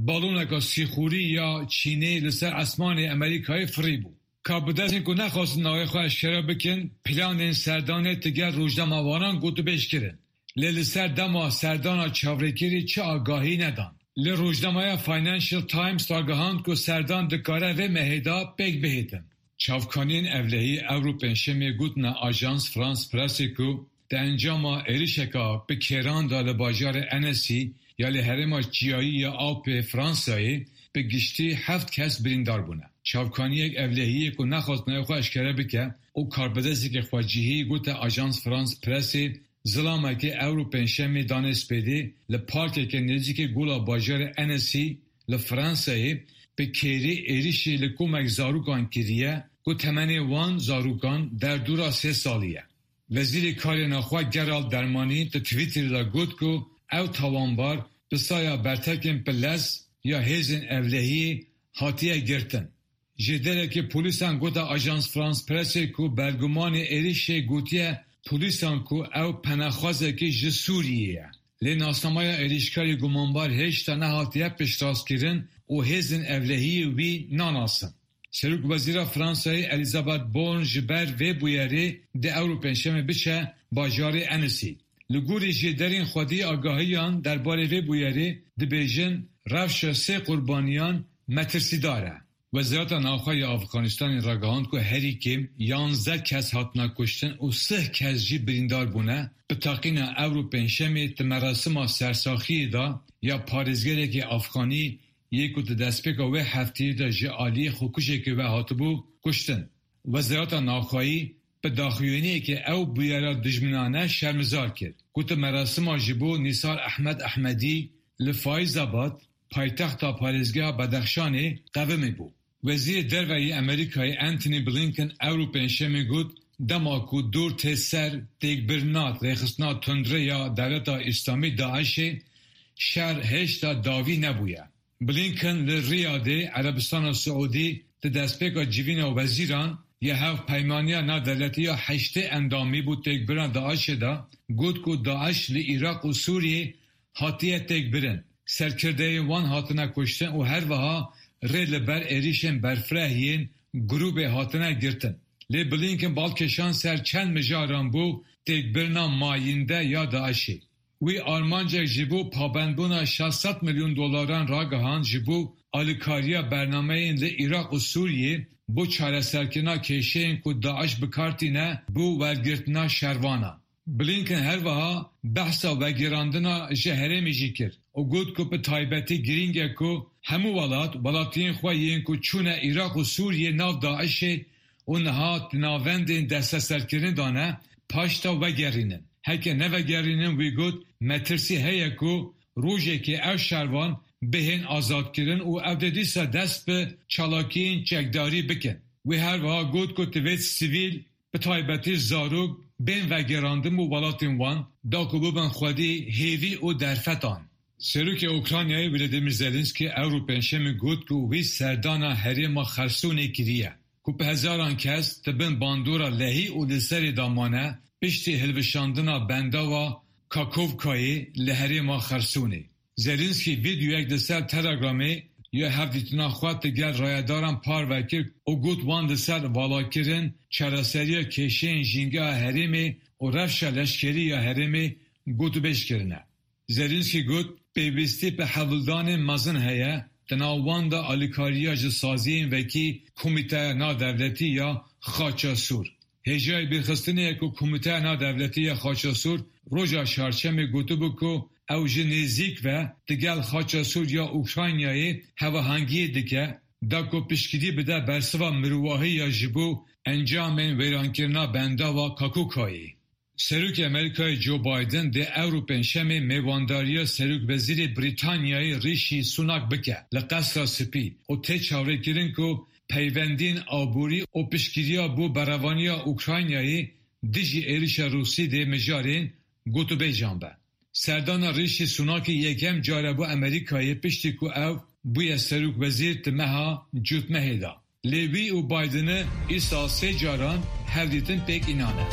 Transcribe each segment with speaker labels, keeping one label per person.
Speaker 1: بالونک سیخوری یا چینی لسر اسمان امریکای فری بو. کابدازین که نخواست نوی خواه اشکرا بکن پلان سردانه تگر روزنامه واران گوتو بیش کرن. لسر دما سردانا چاورکیری چه آگاهی ندان. روزنامه فاینانشل تایمز آگاهاند که سردان دکاره و مهدا پیک بهیدن. چاوکانین اولهی اوروپین شمی گوتنا آژانس فرانس پرسی که در انجام ایریشکا به کران دال باجار انسی یا لحرم جیایی یا آب فرانسایی به گشتی 7 کس بریندار بونه. چاوکانی یک اولهی که نخواست نایخوا اشکره بکه او کاربدسی که خواجیهی گوت آژانس فرانس پرسی ظلامه که اوروپین شمی دانست پیدی لپارک که نزدیک گولا باجار انسی لفرانسایی به کیری ایریشی لکومک زاروکان کریه که تمنی وان زاروکان در دورا 3 سالیه. وزیر کار نخواه گرال درمانی تا تویتر دا گوت که او تاوانبار بسایا برتکن پلس یا هیزن اولهی هاتیه گرتن. جدره که پولیسان گوتا آژانس فرانس پرسی که برگمان ایریشی گوتیه پولیسان که او پناخوازه که جسوریه. لناسنامای ایریشکاری گمانبار هشتا نهاتیه پشتاز کرن و هیزن اولهی وی ناناسن. سروک وزیر فرانسایی الیزابت بورن جبر و بویری ده اوروپین شمی بچه باجار انسی. لگوری جدرین خودی آگاهیان درباره و بویری ده بیجن رفش 3 قربانیان مترسی داره. وزارت ناخواه افغانستان راگهاند که هری کم 11 کس هاتنا کشتن و 3 کس جی بریندار بونه به تاقین اوروپین شمی تمراسم سرساخی دا یا پارزگره که افغانی یکو دستپیکا و هفتی دا جعالی خوکوشه که و هاتبو کشتن. وزارت ناخواهی به داخلینی که او بیارا دجمنانه شرمزار کرد. کت مراسم جبو نیسار احمد احمدی لفایز آباد پایتخت پارزگاه بدخشانی قومی بود. وزیر دروی امریکای انتونی بلینکن اوروپین شمی گود دماکو دور تسر دیگ برنات ریخستنا تندره یا دولت اسلامی داعش شهر هشتا داوی نبویه. بلینکن لریاده عربستان سعودی ده دستپیکا جیوین و وزیران یه هفت پیمانیا نادلتی یا 8 اندامی بود تک برن داعش دا گود که داعش لی عراق و سوریه هاتیه تک برن سرکرده وان هاتنه کشتن و هر وها ریل بر ایریشن برفرهین گروب هاتنه گرتن. لی بلینکن بالکشان سر چند مجاران بو تک برنا ماینده یا داعشی. وی آلمانجا جبو پابندبونا 600 میلیون دلاران راگهان جبو آلیکاریا برنامه این لی عراق و سوریه بو چاره سرکنا کشین که داعش بکارتینه بو ورگرتنا شروانا. بلینکن هر وها بحثا وگراندنا جهره میجی کرد و گود که به تایبتی گرینگه که همو ولاتین خواهین که چونه عراق و سوریه ناو داعشه و نهات ناوندین دست سرکرین دانه پاشتا وگرینن. هکه نوگرینن وی گود مترسی هیه که روژه که او شروان بهین آزاد کرن و او دیسا دست به چالاکین چکداری بکن. وی هر وها گود که توید سیویل به تایبتی زاروگ بین وگراندن و ولاتین وان دا که ببن خودی هیوی و درفتان. سروک اوکرانیای ولادیمیر زلنسکی اوروپین شمی گود که وی سردانا هریم خرسونی کریه. که به هزاران کس تبن باندورا لحی و لسری دامانه پشتی هلوشاندنا بنده و کاکووکایی لحری ما خرسونی. زلنسکی ویدیو یک دسر تلگرامی یا هفدیتنا خواه تگر رایداران پار وکر و گوت وان دسر والا کرن چراسری کشین جینگه حریمی و رفش لشکری یا حریمی گوتو بش کرنه. زلنسکی گوت پیوستی به حولدان مزن هیا تناوان دا آلیکاریا جسازی وکی کمیته نادولتی یا خاچاسور. هجای برخستنی که کمیته نادولتی یا خاچاسور روژا شارچم گوتو بکو او جنیزیک و دگل خاچاسور یا اوکراینیایی هواهنگی دیگه دا که پشکیدی بده برسوا مرواهی یا جبو انجام ویرانکرنا بنده و کاکوکایی. سروک امریکای جو بایدن ده اوروپین شمی میوانداری سروک وزیر بریتانیای ریشی سوناک بکه لقصر سپی و ته چاوره کرن که پیوندین آبوری و پشکیریا بو براوانیا اوکراینیایی دیجی ایریش روسی ده مجارین گوتو بیجانبه. سردان ریشی سوناکی یکم جاره بو امریکای پشتی که او بوی سروک وزیر تمها جوت مهیدا. لیوی و بایدن ایسا 3 جاران هر دیتن پیک اینانه.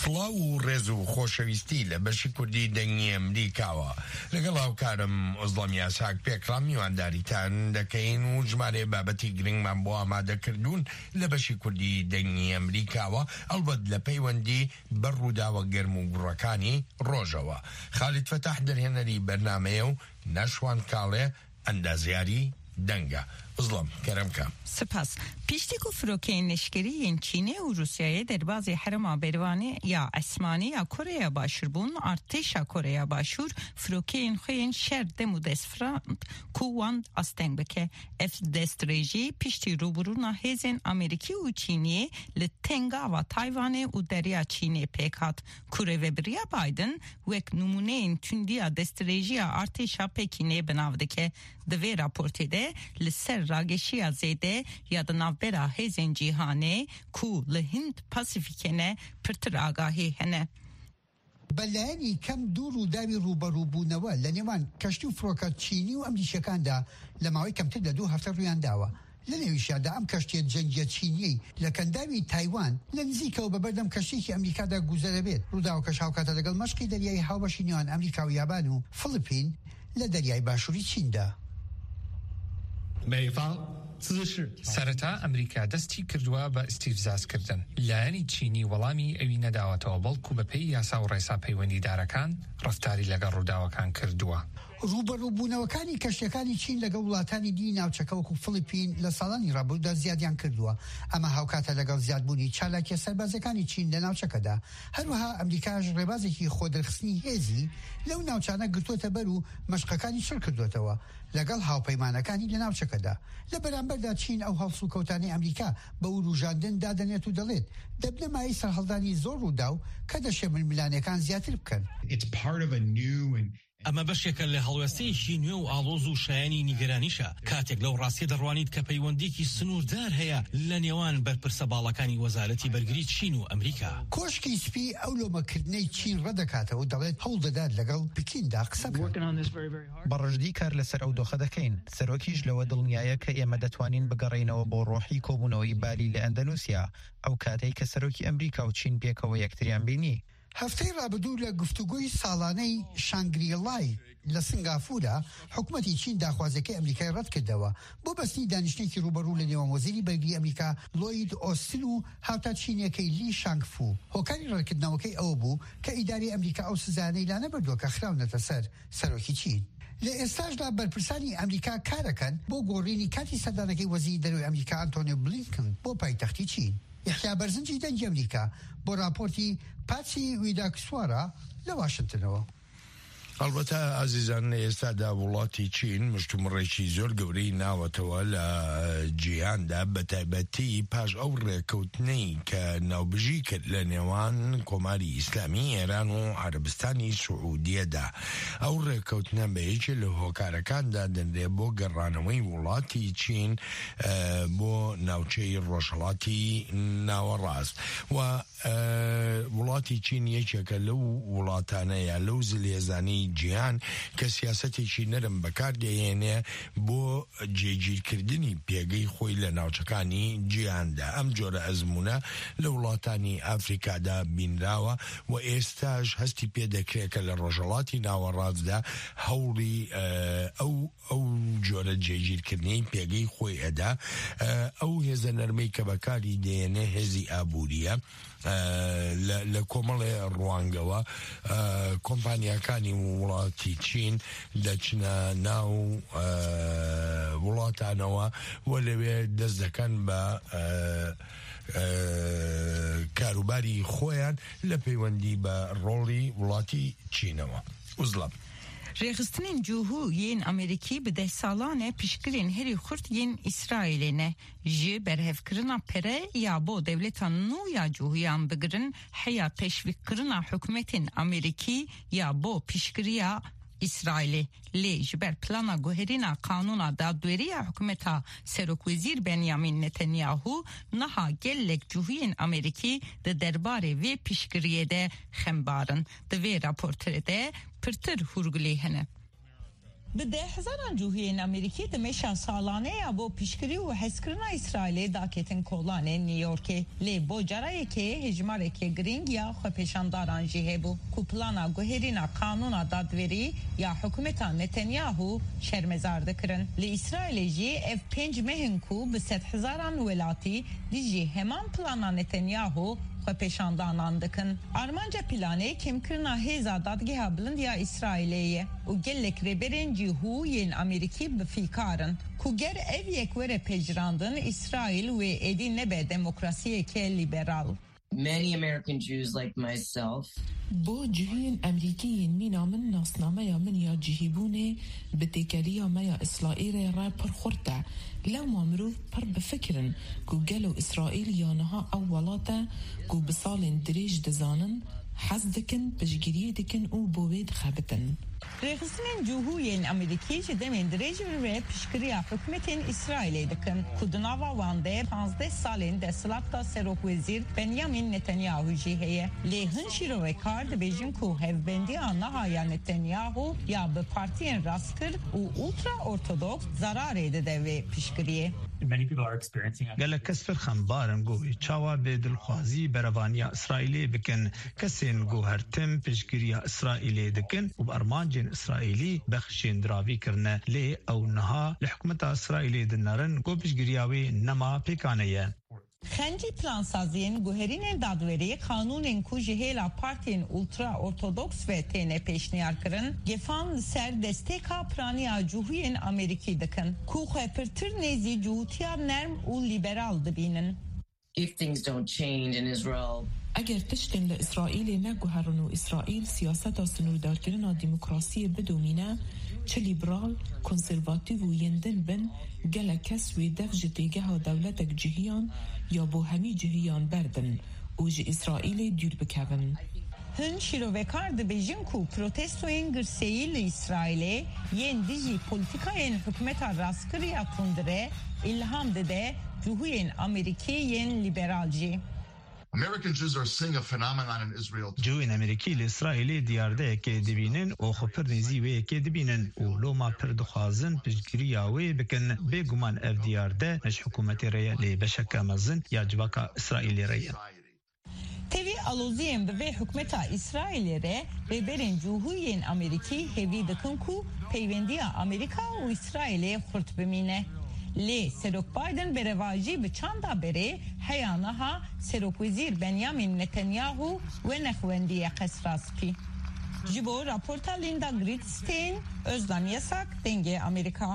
Speaker 2: سڵاو و ڕێز و خۆشەویستی لە بەشی کوردی دەنگی ئەمریکاوە لەگەڵ هاوکارم ئۆزڵەم یاساک پێکڕام میوانداریتان دەکەین و ژمارە بابەتی گرنگمان بۆ ئامادەکردوون لە بەشی کوردی دەنگی ئەمریکاوە ئەلبەت لە پەیوەندی بەر ڕووداوە گەرم و گوڕەکانی ڕۆژەوە. خالید فەتاح دەرهێنەری بەرنامەیە و نەشوان کاڵێ ئەندازیاری دەنگە. ئۆزڵەم کەرەمکە.
Speaker 3: سپاس. پیشتیک و فروکین نشگری چینی و روسیای در بازی حرم بروانی یا اسمانی یا کره باشور بون ارتش کره باشور فروکین خوین شر دمو دسفراند کوواند استنگ بکه اف دستریجی پیشتی روبرونا هزین امریکی و چینی لتنگا و تایوان و دریا چینی پیکات کره و بریا بایدن وک نمونه این تندیا دستریجی ارتش پکینه بناوده که دوی راپورتی ده لسر راگشی زیده یا دنابرا هزین جیهانه کو لهند پاسیفیکنه پرتر آگاهی هنه.
Speaker 4: بەلایەنی کەم دوور و داوی ڕوبەڕووبوونەوە لە نێوان کەشتی و فڕۆکە چینی و ئەمریکیەکاندا لە ماوەی کەمتر لە 2 هەفتە ڕوویان داوە. لە نێویشیاندا ئەم کەشتیە جەنگیە چینی لە کەنداوی تایوان لە نزیکەوە بەبەردەم کەشتێکی ئەمریکادا گوزەرە بێت. ڕووداوەکەش هاوکاتە لەگەڵ مەشقی دەریایی هاوبەشی نێوان ئەمریکا و یابان و فڵپین لە دەریای باشووری چیندا.
Speaker 5: سەرەتا ئەمریکا دەستی کردووە بە ئیستیفزازکردن. لایەنی چینی وەڵامی ئەوی نەداوەتەوە بەڵکو بەپێی یاسا و ڕێسا پەیوەندیدارەکان ڕەفتاری لەگەڵ ڕووداوەکان کردووە.
Speaker 4: ڕوبەڕووبوونەوەکانی کەشتەکانی چین لەگەڵ وڵاتانی دی ناوچەکە وەکو فڵپین لە ساڵانی ڕابردوودا زیادیان کردووە. ئەمە هاوکاتە لەگەڵ زیادبوونی چالاکیە سەربازەکانی چین لە ناوچەکەدا. هەروەها ئەمریکاش ڕێبازێکی خۆدەرخستنی هێزی لەو ناوچانە گرتوۆتە بەر و مەشقەکانی شڕ کردوێتەوە لەگەڵ هاوپەیمانەکانی لە ناوچەکەدا. لە بەرامبەردا چین ئەو هەڵسو کەوتانی ئەمریکا بە وروژاندن دادەنێت و دەڵێت دەبنە مای سەرهەڵدانی زۆر ڕوودا و کە دەشێ ململانەکان زیاتر بکەن.
Speaker 6: ئەمە بەشێکە لە هەڵوێستەیەکی نوێ و ئاڵۆز و شایانی نیگەرانیشە کاتێک لەو ڕاستی دەڕوانیت کە پەیوەندێکی سنووردار هەیە لە نێوان بەرپرسە باڵەکانی وەزارەتی بەرگری چین و ئەمریکا.
Speaker 4: کۆشکی سپی ئەو لۆمەکردنەی چین ڕەدەکاتەوە و دەڵێت هەوڵ دەدات لەگەڵ پکیندا قسە بکەن.
Speaker 7: بەڕژدی کار لەسەر ئەو دۆخە دەکەین. سەرۆکیش لەوە دڵنیایە کە ئێمە دەتوانین بگەڕێینەوە بۆ ڕۆحی کۆبوونەوەی بالی لە ئەندەنوسیا ئەو کاتەی کە سەرۆکی ئەمریکا و چین پێکەوە یەکتریان بینی.
Speaker 4: هەفتەی ڕابردوو لە گفتوگۆی ساڵانەی شانگریلای لە سنگافورە حکوومەتی چین داخوازەکەی ئەمریکای ڕەت کردەوە بۆ بەستنی دانیشتێکی ڕوبەڕوو لە نێوان وەزیری بەرگری ئەمریکا لۆید ئۆستن و هاوتا چینیەکەی لی شانگفو. هۆکاری ڕێکردنەوەکەی ئەوە بوو کە ئیداری ئەمریکا ئەو سزانەی لا نەبردووە کە خراونەتە سەر سەرۆکی چین. لە ئێستاشدا بەرپرسانی ئەمریکا کارەکەن بۆ گۆڕینی کاتی سەردانەکەی وەزیری دەرەوەی ئەمریکا ئەنتۆنیۆ بلینکن بۆ پایتەختی چین. یحیا بەرزنجی دەنگی ئەمریکا بۆ راپۆرتی پاچی ویداکسوارە لە واشنگتنەوە.
Speaker 2: ئەلبەتە ئازیزان ئێستادا وڵاتی چین مشتومڕێکی زۆر گەورەی ناوەتەوە لە جیهاندا بەتایبەتی پاش ئەو ڕێکەوتنەی کە ناوبژی کرد لە نێوان کۆماری ئیسلامی ئێران و عەرەبستانی سوعودیەدا. ئەو ڕێکەوتنە بەیەکێک لە هۆکارەکاندا دەنرێ بۆ گەڕانەوەی وڵاتی چین بۆ ناوچەی ڕۆژهەڵاتی ناوەڕاست و وڵاتی چین یەکێکە لەو وڵاتانەیە لەو زلێزانی جیهان کە سیاسەتێکی نەرم بەکاردێنێ بۆ جێگیرکردنی پێگەی خۆی لە ناوچەکانی جیهاندا. ئەم جۆرە ئەزمونە لە وڵاتانی ئافریکادا بینراوە و ئێستاش هەستی پێدەکرێت کە لە ڕۆژهەڵاتی ناوەڕاستدا هەوڵی ئەو جۆرە جێگیرکردنی پێگەی خۆی ئەدا. ئەو هێزە نەرمەی کە بەکاری دێنێ هێزی ئابووریە لە کۆمەڵێ ڕوانگەوە کۆمپانیاکانی وڵاتی چین دەچنە ناو وڵاتانەوە و لەوێ دەست دەکەن بە کاروباری خۆیان لە پەیوەندی بە ڕۆڵی وڵاتی چینەوە. ئوزڵام
Speaker 3: ڕێخستنین جوهو یین ئەمریکی bi 10 ساڵانê piştgirên herî xurt yên İsraîlê ne ji berhevkirina pere ya bo devleta nû ya cuhûyan bigirin heya teşvîkkirina hikûmetên Amerîkî ya bo piştgiriya İsraîlê lê ji ber plana guherîna kanûna dadwêriya hikûmeta Serokvezîr Benyamin Netanyahu niha gelek cuhûyên Amerîkî di derbarê vê piştgiriyê de xembarin. Di vê raportê de pirtir hûrgulê hene. بده هزاران جوهین امریکی دمشا سالانه ابو پیشکری و حسکرنا اسرائیل داکتن کولان نیویورک لی بو جرای که هجمار که گرینگ یا خو پیشانداران جیه بو کو پلانا گوهرینا قانونا دادوری یا حکومت نتانیاهو شرمزار دکرن لی اسرائیل جی اف 5 مهن کو به 100,000 ولاتی دیجی همان پلانا نتانیاهو خو پیشاندانان دکن آرمانجا پلانه کم کرنا هزا دادگیها بلندیا اسرائیلیه و گلک ریبرین جیهو ین امریکی بفیکارن کو گر ev یک وره پجراندن اسرائیل و ایدی نبه دموکراسی که لیبرال.
Speaker 8: Many American Jews like myself
Speaker 9: بو جهين أمريكيين مينا من ناصنامة يا من يا جهيبوني بتكالية ما يا إسرائيل را برخورتا لو ما مروف بر بفكرن كو قالوا إسرائيل يانها أولاتا كو بصالين دريج دزانن حزدكن بجگیریدکن او بوید خابتن.
Speaker 3: رئیسین جمهوری امریکی جدمن درجه و پیشگیری حکومت اسرائیل دکن. کدناوا وانده 15 سالین دستلات سروک وزیر بنیامین نتانیاهو جیه. لهن شیرو وکارد بیشتر کو هفبندی آنها نتانیاهو یا به پارتی راستر و اولترا ارتودکس ضرر داده و پیشگیری.
Speaker 10: قال كسفر خنبارن قوي تشاوا بدلخوازي برفانيا إسرائيلي بكن كسين قوهرتم بشكريا إسرائيلي دكن وبأرمانجين إسرائيلي بخشين درافي كرنا لي أو نها لحكومة إسرائيلي دنارن قو بشكرياوي نما بيكانيا
Speaker 3: خنجی پلانسازین گوهرین دادوری قانون کو جهیلا پارتین اولترا ارتودکس و تینه پیشنیار کرن گفان سر دستکا پرانیا جوهین امریکی دکن کو خپرتر نزی جوتیار نرم و لیبرال دبینن.
Speaker 8: If things don't change in Israel
Speaker 9: اگر تشتن لإسرائيل نگوهرن و إسرائيل سیاست سنوردار کرنا ديمقراسية بدومينه چه لیبرال کنسرواتیو و یندن بن گله کس و دف جتیگه دولتک جهیان یا بو همی جهیان بردن و جه اسرائیل دور بکون.
Speaker 3: هن شیروکار دبیجن کو پروتستوین گرسیل اسرائیل ین دیجی پولیتیکاین حکومت راستکری اتوندره ilham دده جوهین امریکی ین لیبرالجی.
Speaker 11: American Jews are seeing a phenomenon in Israel.
Speaker 10: جوين أمريكي لإسرائيل ديارده كدبينن أو خبر نزيوه كدبينن ولو ما پردخوازن بجگریاوه بکن بگمان اف ديارده نش حکومت ریا لبشک مزن یا جواکا إسرائيل ریا.
Speaker 3: تیوی آلوزیم به حکومت اسرائیل ره به برین جوهین امریکی هوی دکن کو پیوندی امریکا و اسرائیل خورد بمینه. لی سروک بایدن به رواجی به چاندا بره حیانها سروک وزیر بنیامین نتانیاهو و نخوندی قصراسپی. جبو راپورتا لیندا گریدستین özlem yasak denge Amerika.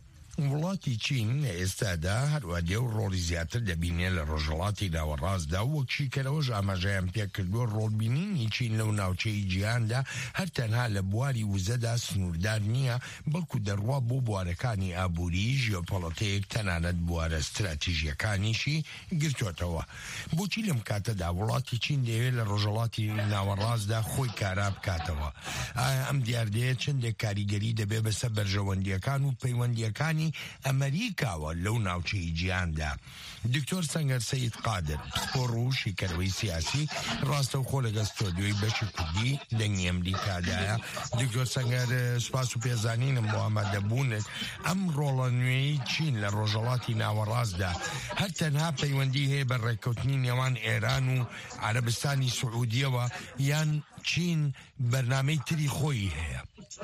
Speaker 2: وڵاتی چین ئێستادا هەروادێ و ڕۆڵی زیاتر دەبینێ لە ڕۆژهەڵاتی ناوەڕاستدا و وەکشیکەرەوەش ئاماژەیان پێکردووە ڕۆڵبینینی چین لەو ناوچەی جیهاندا هەر تەنها لە بواری وزەدا سنووردار نییە بەڵکو دەڕوا بۆ بوارەکانی ئابووری ژیۆپۆڵیتیک تەنانەت بوارە استراتیژیەکانیشی گرتوۆتەوە. بۆچی لەم کاتەدا وڵاتی چین دەوێت لە ڕۆژهەڵاتی ناوەڕاستدا خۆی کارا بکاتەوە؟ ئایا ئەم دیاردەیە چندێک کاریگەری دەبێت بەسەر بەرژەوەندیەکان و پەیوەندیەکانی ئەمریکاوە لەو ناوچەی جیهاندا؟ دکتۆر سەنگەر سەید قادر پسپۆڕ و شیکەرەوەی سیاسی ڕاستەوخۆ لەگەڵ ستۆدیۆی بەشی کوردی دەنگی ئەمریکادایە. دکتۆر سەنگەر سوپاس و پێزانینم بۆ ئامادەبوونت. ئەم ڕۆڵە نوێی چین لە ڕۆژهەڵاتی ناوەڕاستدا هەر تەنها پەیوەندی هەیە بە ڕێککەوتنی نێوان ئێران و عەرەبستانی سعودیەوە یان چین بەرنامەی تری خۆی هەیە؟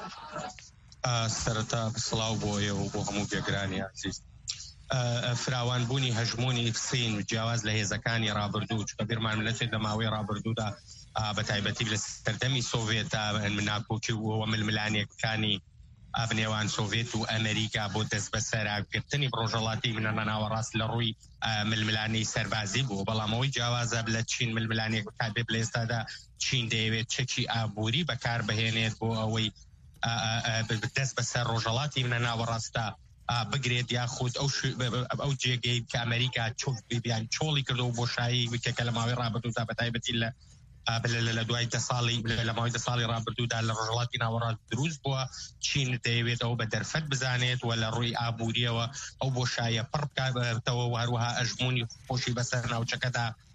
Speaker 12: سەرەتا سڵاو بۆیە و بۆ هەموو بێگرانی عزیز. فراوانبوونی هەژمۆنی سین و جیاواز لە هێزەکانی ڕابردوو چکە بیرمان ملەتێک لە ماوەی ڕابردوودا بە تایبەتی لە سەردەمی سۆڤێتە ناکۆکی و ململانیەکانی بنێوان سۆڤێت و ئەمریکا بۆ دەست بە سەراگرتنی ڕۆژهەڵاتی منە ناوەڕاست لە ڕووی ململانی سەربازی بوو. بەڵامەوەی جیاوازە لە چین ململانێک تابێت لە ئێستادا چین دەیەوێت چەکی ئابووری بەکار بهێنێت بۆ ئەوەی دەست بەسەر ڕۆژهەڵاتی منە ناوەڕاستە بگرێت یاخود ئەو جێگەی کە ئەمریکا بیان چۆڵی کردەوە بۆ شایی وکەکە لە ماوەی ڕابردوودا بە تایبەتی لە دوای لە ماوەی 10 ساڵی ڕابردوودا لە ڕۆژهەڵاتی ناوەڕاست دروست بووە. چین دەیەوێت ئەو بە دەرفەت بزانێت و لە ڕووی ئابووریەوە ئەو بۆشایە پڕ بکاتەوە و هەروەها ئەژمۆنی خۆشی بەسەر ناوچەکەدا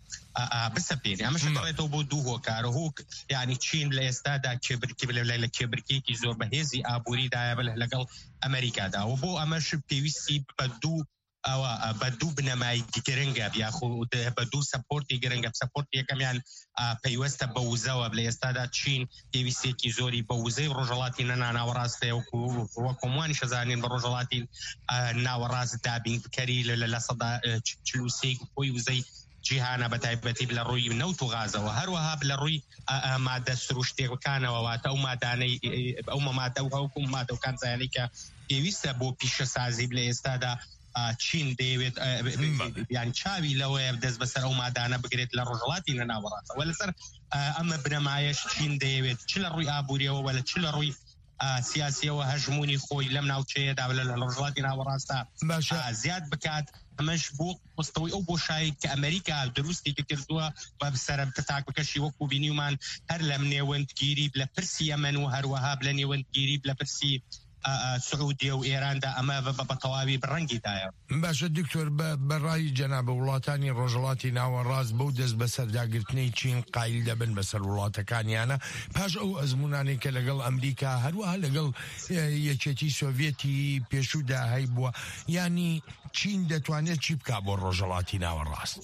Speaker 12: بسەپێنی ئەمە شڕێتەوە بۆ دوو هۆکارە هۆک یعنی چین لە ئێستادا لە کێبرکێکی زۆر بەهێزی ئابووریدایە لەگەڵ ئەمریکادا و بۆ ئەمەش پێویستی بە دوو بنەمای گرنگە یاخود بە دوو سەپۆرتی گرنگە سەپۆرت یەکەمیان پەیوەستە بە وزەوە لە ئێستادا چین پێویستێکی زۆری بە وزەی ڕۆژهەڵاتی ناوەڕاستەیە وەکۆموانی شەزانین بە ڕۆژهەڵاتی ناوەڕاست دابینکەری لە سەدا 43 خۆی وزەی جیهانە بە تایبەتی لە ڕووی نەوت و غازەوە هەروەها لە ڕووی مادە سروشتێکەکانەوە واتە ئەو مادانەی ئەو مادە و هەوکو مادەکان زایانی کە پێویستە بۆ پیشەسازی لە ئێستادا چین دەیەوێت یان چاوی لەوەیە دەست بەسەر ئەو مادانە بگرێت لە ڕۆژهەڵاتی ناوەڕاستەوە لەسەر ئەمە بنەمایەش چین دەیەوێت چ لە ڕووی ئابووریەوە وە چ لە ڕووی سیاسیەوە هەژمونی خۆی لەم ناوچەیەدا لە ڕۆژهەڵاتی ناوەڕاستە زیاد بکات ئەمەش بۆ قستەوەی ئەو بۆشایی کە ئەمریکا دروستی کردووە بە سەرەتا تاکەکەشی وەکو بینیومان هەر لە نێوەندگیری لە پرسی ئەمن و هەروەها لە نێوەندگیری لە پرسی سعودیە و ئێراندا ئەمە بە تەواوی بڕەنگیدایە.
Speaker 2: باشە دکتۆر بەڕای جەنابە وڵاتانی ڕۆژهەڵاتی ناوەڕاست بەو دەست بەسەرداگرتنەی چین قایل دەبن بەسەر وڵاتەکانیانە پاش ئەو ئەزمونانەی کە لەگەڵ ئەمریکا هەروەها لەگەڵ یەکێتی سۆڤێتی پێشوودا هەی بووە یانی چین دەتوانێت چی بکات بۆ ڕۆژهەڵاتی ناوەڕاست؟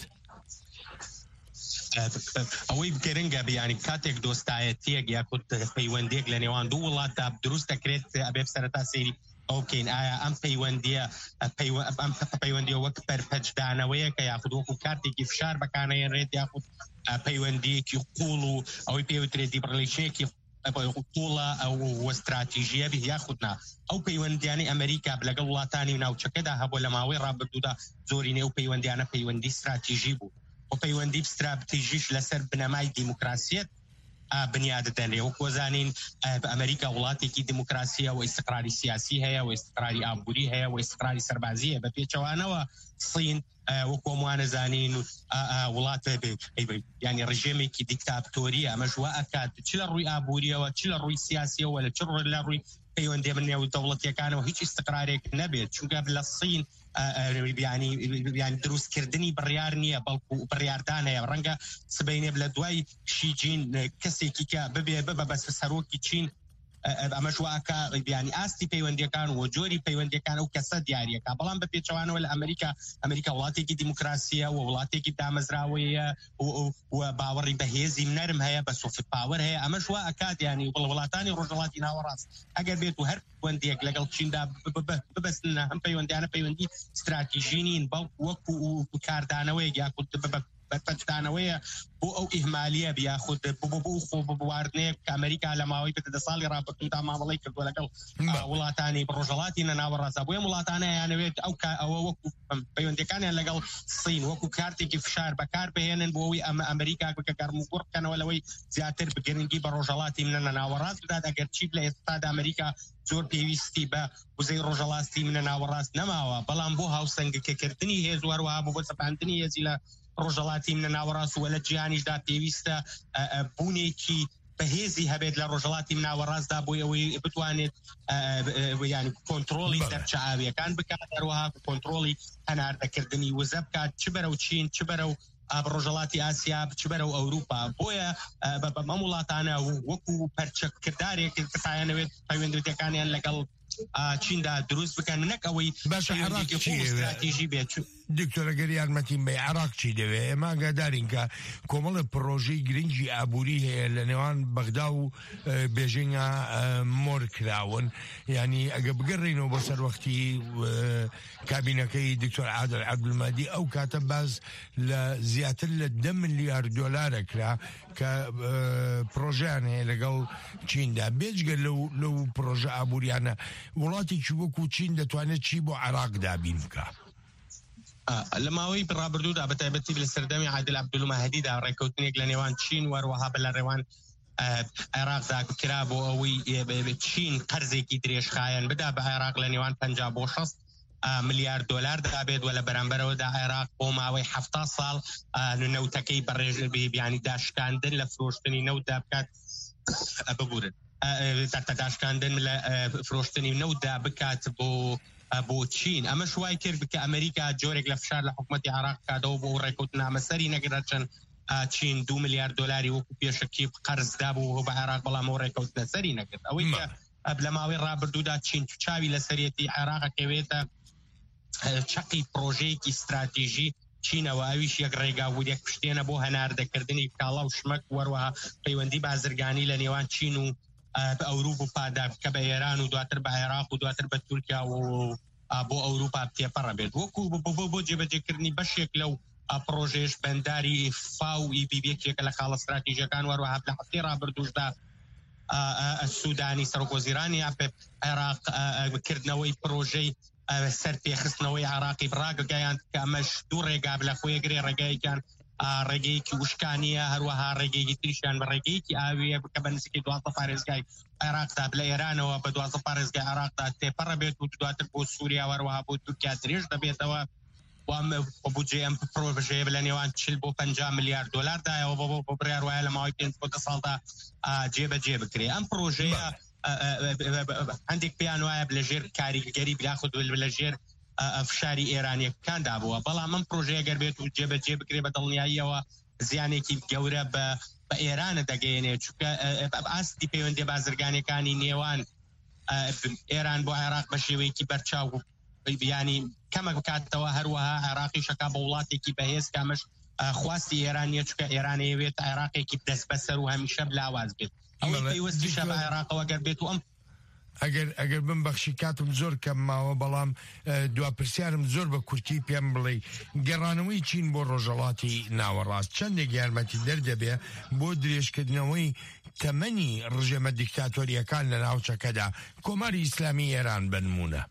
Speaker 12: ئەوەی گرنگە بیانی کاتێک دۆستایەتیەک یاخود پەیوەندێک لە نێوان دوو وڵاتدا دروست دەکرێت ئەبێ سەرەتا سەیری ئەوکەین ئایا ئەم پەیوەندیە وەک پەرپەجدانەوەیە کە یاخود وەکو کارتێکی فشار بەکانەهێنرێت یاخود پەیوەندیەکی قوڵ و ئەوەی پێوترێتی بڕلیشەیەکی قوڵە ئەو استراتیژیە بی یاخودنا ئەو پەیوەندیانی ئەمریکا لەگەڵ وڵاتانی ناوچەکەدا هەبوو لە ماوەی ڕابردوودا زۆرینێ ئەو پەیوەندیانە پەیوەندی استراتیژی بوو و پەیوەندی استراتیژیش لەسەر بنەمای دیموکراسیەت بنیاد دەنێ و کۆزانین ئەمریکا وڵاتێکی دیموکراسیە و ئیستقراری سیاسی هەیە و ئیستقراری ئابووری هەیە و ئیستقراری سەربازی هەیە بە پێچەوانەوە سین و کۆموانە زانین وڵات ینی ڕژێمێکی دیکتاتۆریە ئەمەش وا ئەکات چ لە ڕووی ئابووریەوە چ لە ڕووی سیاسیەوە لە چ لە ڕووی پەیوەندی من نێو دەوڵەتیەکانەوە هیچ استقرارێک نەبێت چونکە لە سین یانی دروستکردنی بڕیار نییە بەڵکو بڕیاردان هەیە ڕەنگە سبەینێ لە دوای شیجین کەسێکی کە ببێ بە سەرۆکی چین ئەمەش واکە ینی ئاستی پەیوەندیەکان و جۆری پەیوەندیەکان و کەسە دیارریەکە بەڵام بە پێچەوانەوە لە ئەمریکا وڵاتێکی دیموکراسیە و وڵاتێکی دامەزراوەیە و باوەڕی بەهێزی نەرم هەیە بە سوفت پاوەر هەیە ئەمەش وا ئەکات ینی وڵاتانی ڕۆژهەڵاتی ناوەڕاست ئەگەر بێت و هەر پەیوەندیەک لەگەڵ چیندا ببەستن هەم پەیوەندیانە پەیوەندی استراتیژینین بەڵکو وەکو کاردانەوەی یاخود بەپەجدانەوەیە بۆ ئەو ئیهمالیە بیاخود بۆ خۆ بواردنەیە کە ئەمریکا لە ماوەی بەدە ساڵی ڕابردوودا مامەڵەی کردووە لەگەڵ وڵاتانی ڕۆژهەڵاتی ناوەڕاستە بۆیە وڵاتانە یانەوێت ئەوە وەکو پەیوەندیەکانیان لەگەڵ سین وەکو کارتێکی فشار بەکار بهێنن بۆ ئەوەی ئەمریکا بکە گەرم و گوڕ بکەنەوە لەوەی زیاتر بگرنگی بە ڕۆژهەڵاتی منە ناوەڕاست بدات ئەگەر چیت لە ئێستادا ئەمریکا زۆر پێویستی بە وزەی ڕۆژهەڵاستی منە ناوەڕاست نەماوە بەڵام بۆ هاوسەنگکردنی هێز وەروەها بۆ سەپاندنی هێزی لە ڕۆژهەڵاتی منە ناوەڕاست و لە جیهانیشدا پێویستە بوونێکی بەهێزی هەبێت لە ڕۆژهەڵاتی ناوەڕاستدا بۆ ئەوەی بتوانێت ینی کۆنتڕۆڵی دەرچاویەکان بکات هەروەها کۆنتڕۆڵی هەناردەکردنی وزە بکات چ بەرەو چین چ بەرەو ڕۆژهەڵاتی ئاسیا چ بەرەو ئەوروپا بۆیە بەم وڵاتانە وەکو پەرچەکردارێک کەسایانەوێت پەیوەندیەکانیان لەگەڵ چیندا دروست بکەن نەک ئەوەی استراتیژی بێت.
Speaker 2: دکتۆرە گەر یارمەتیم بە عێراق چی دەوێت ئێمە ئاگادارین کە کۆمەڵە پرۆژەی گرنگی ئابووری هەیە لە نێوان بەغدا و بێژینگە مۆر کراون ینی ئەگە بگەڕێنەوە بە سەروەختی کابینەکەی دکتۆر عادل عەبدولمەهدی ئەو کاتە باز لە زیاتر لە 10 ملیار دۆلارە کرا کە پرۆژیان هەیە لەگەڵ چیندا بێجگە لەو پرۆژە ئابووریانە وڵاتێکی وەکو چین دەتوانێت چی بۆ عێراق دابین بکە؟
Speaker 12: لە ماوەی ڕابردوودا بە تایبەتی لە سەردەمی عادل عەبدولمەهدیدا ڕێکەوتنێک لە نێوان چین وەروەها بە لە ڕێوان عێراقدا کرا بۆ ئەوەی چین قەرزێکی درێژخایەن بدا بە عێراق لە نێوان 50 بۆ 60 ملیار دۆلار دابێت و لە بەرامبەرەوەدا عێراق بۆ ماوەی 70 ساڵ نەوتەکەی بەڕێژ بیانی داشکاندن لە فرۆشتنی نەوتدا بکات ببورن داشکاندن لە فرۆشتنی نەوتدا بکات بۆ بۆ چین ئەمە شوای کرد بکە ئەمریکا جۆرێک لە فشار لە حکوومەتی عراق کاتەوە بۆ ڕێکوتنا مەسەری نەگرێت چەند چین 2 ملیارد دلاری وەکو پێشەکی قەرزدا بوو بە عراق بەڵام ئەو ڕێکەوتنە سەری نەکرد ئەوەی کە لە ماوەی ڕابردوودا چین چاوی لە سەرەتی عێراقەکەوێتە چەقی پرۆژەیەکی استراتیژی چینەوە ئەویش یەک ڕێگا بوو یەک پشتێنە بۆ هەناردەکردنی کاڵا و شمەک وەروەها پەیوەندی بازرگانی لە نێوان چین و ئەوروپا پادا بکە بە ئێران و دواتر بە عێراق و دواتر بە تورکیا و بۆ ئەوروپا تێپەڕە بێت وەکو بۆ جێبەجێکردنی بەشێک لەو پرۆژێش بەنداری فاو ئی بی بێکێکە لە خاڵە استراتیژیەکان وەروەها لە هەفتەی ڕابردووشدا سوودانی سەرۆکوەزیرانی عێراق کردنەوەی پرۆژەی سەر پێخستنەوەی عراقی ڕاگەگەیان کە ئەمەش دوو ڕێگا لە خۆیەگرێ ڕێگایەکیان ڕێگەیەکی وشکانیە هەروەها ڕێگەیەکی تریشیان بە ڕێگەیەکی ئاویە بکە بە نزیکی 12 پارێزگای عێراقدا لە ئێرانەوە بە 12 پارێزگای عراقدا تێپەڕە بێت و دواتر بۆ سووریا وەروەها بۆ تورکیا درێژ دەبێتەوە بودجێ ئەم پرۆژەیە لە نێوان 40 بۆ 50 ملیارد دلار بۆ بڕیار وایە لە ماوەی 5 ساڵدا جێبەجێ بکرێ ئەم پرۆژەیە هەندێک پێیان وایە لەژێر کاریگەری بلاخود لەژێر فشاری ئێرانیەکاندا بووە بەڵام ئەم پرۆژەیە گەر بێت و جێبەجێ بکرێ بە دڵنیاییەوە زیانێکی گەورە بە ئێرانە دەگەیەنێت چونکە ئاستی پەیوەندی بازرگانیەکانی نێوان ئێران بۆ عێراق بە شێوەیەکی بەرچاو بیانی کەمە بکاتەوە هەروەها عێراقی شەکا بە وڵاتێکی بەهێز کامەش خواستی ئێرانیە چونکە ئێرانەیەوێت عێراقێکی دەست بەسەر و هەمیشە بلاواز بێت ئەوەی پێوەستیشە بە عێراقەوە گەر بێت و ئەم
Speaker 2: ئەگەر بمبەخشی کاتم زۆر کەم ماوە بەڵام دواپرسیارم زۆر بە کورتی پێم بڵێ گەڕانەوەی چین بۆ ڕۆژهەڵاتی ناوەڕاست چەندێک یارمەتی دەردەبێ بۆ درێژکردنەوەی تەمەنی ڕژێمە دیکتاتۆریەکان لە ناوچەکەدا کۆماری ئیسلامی ئێران بنمونە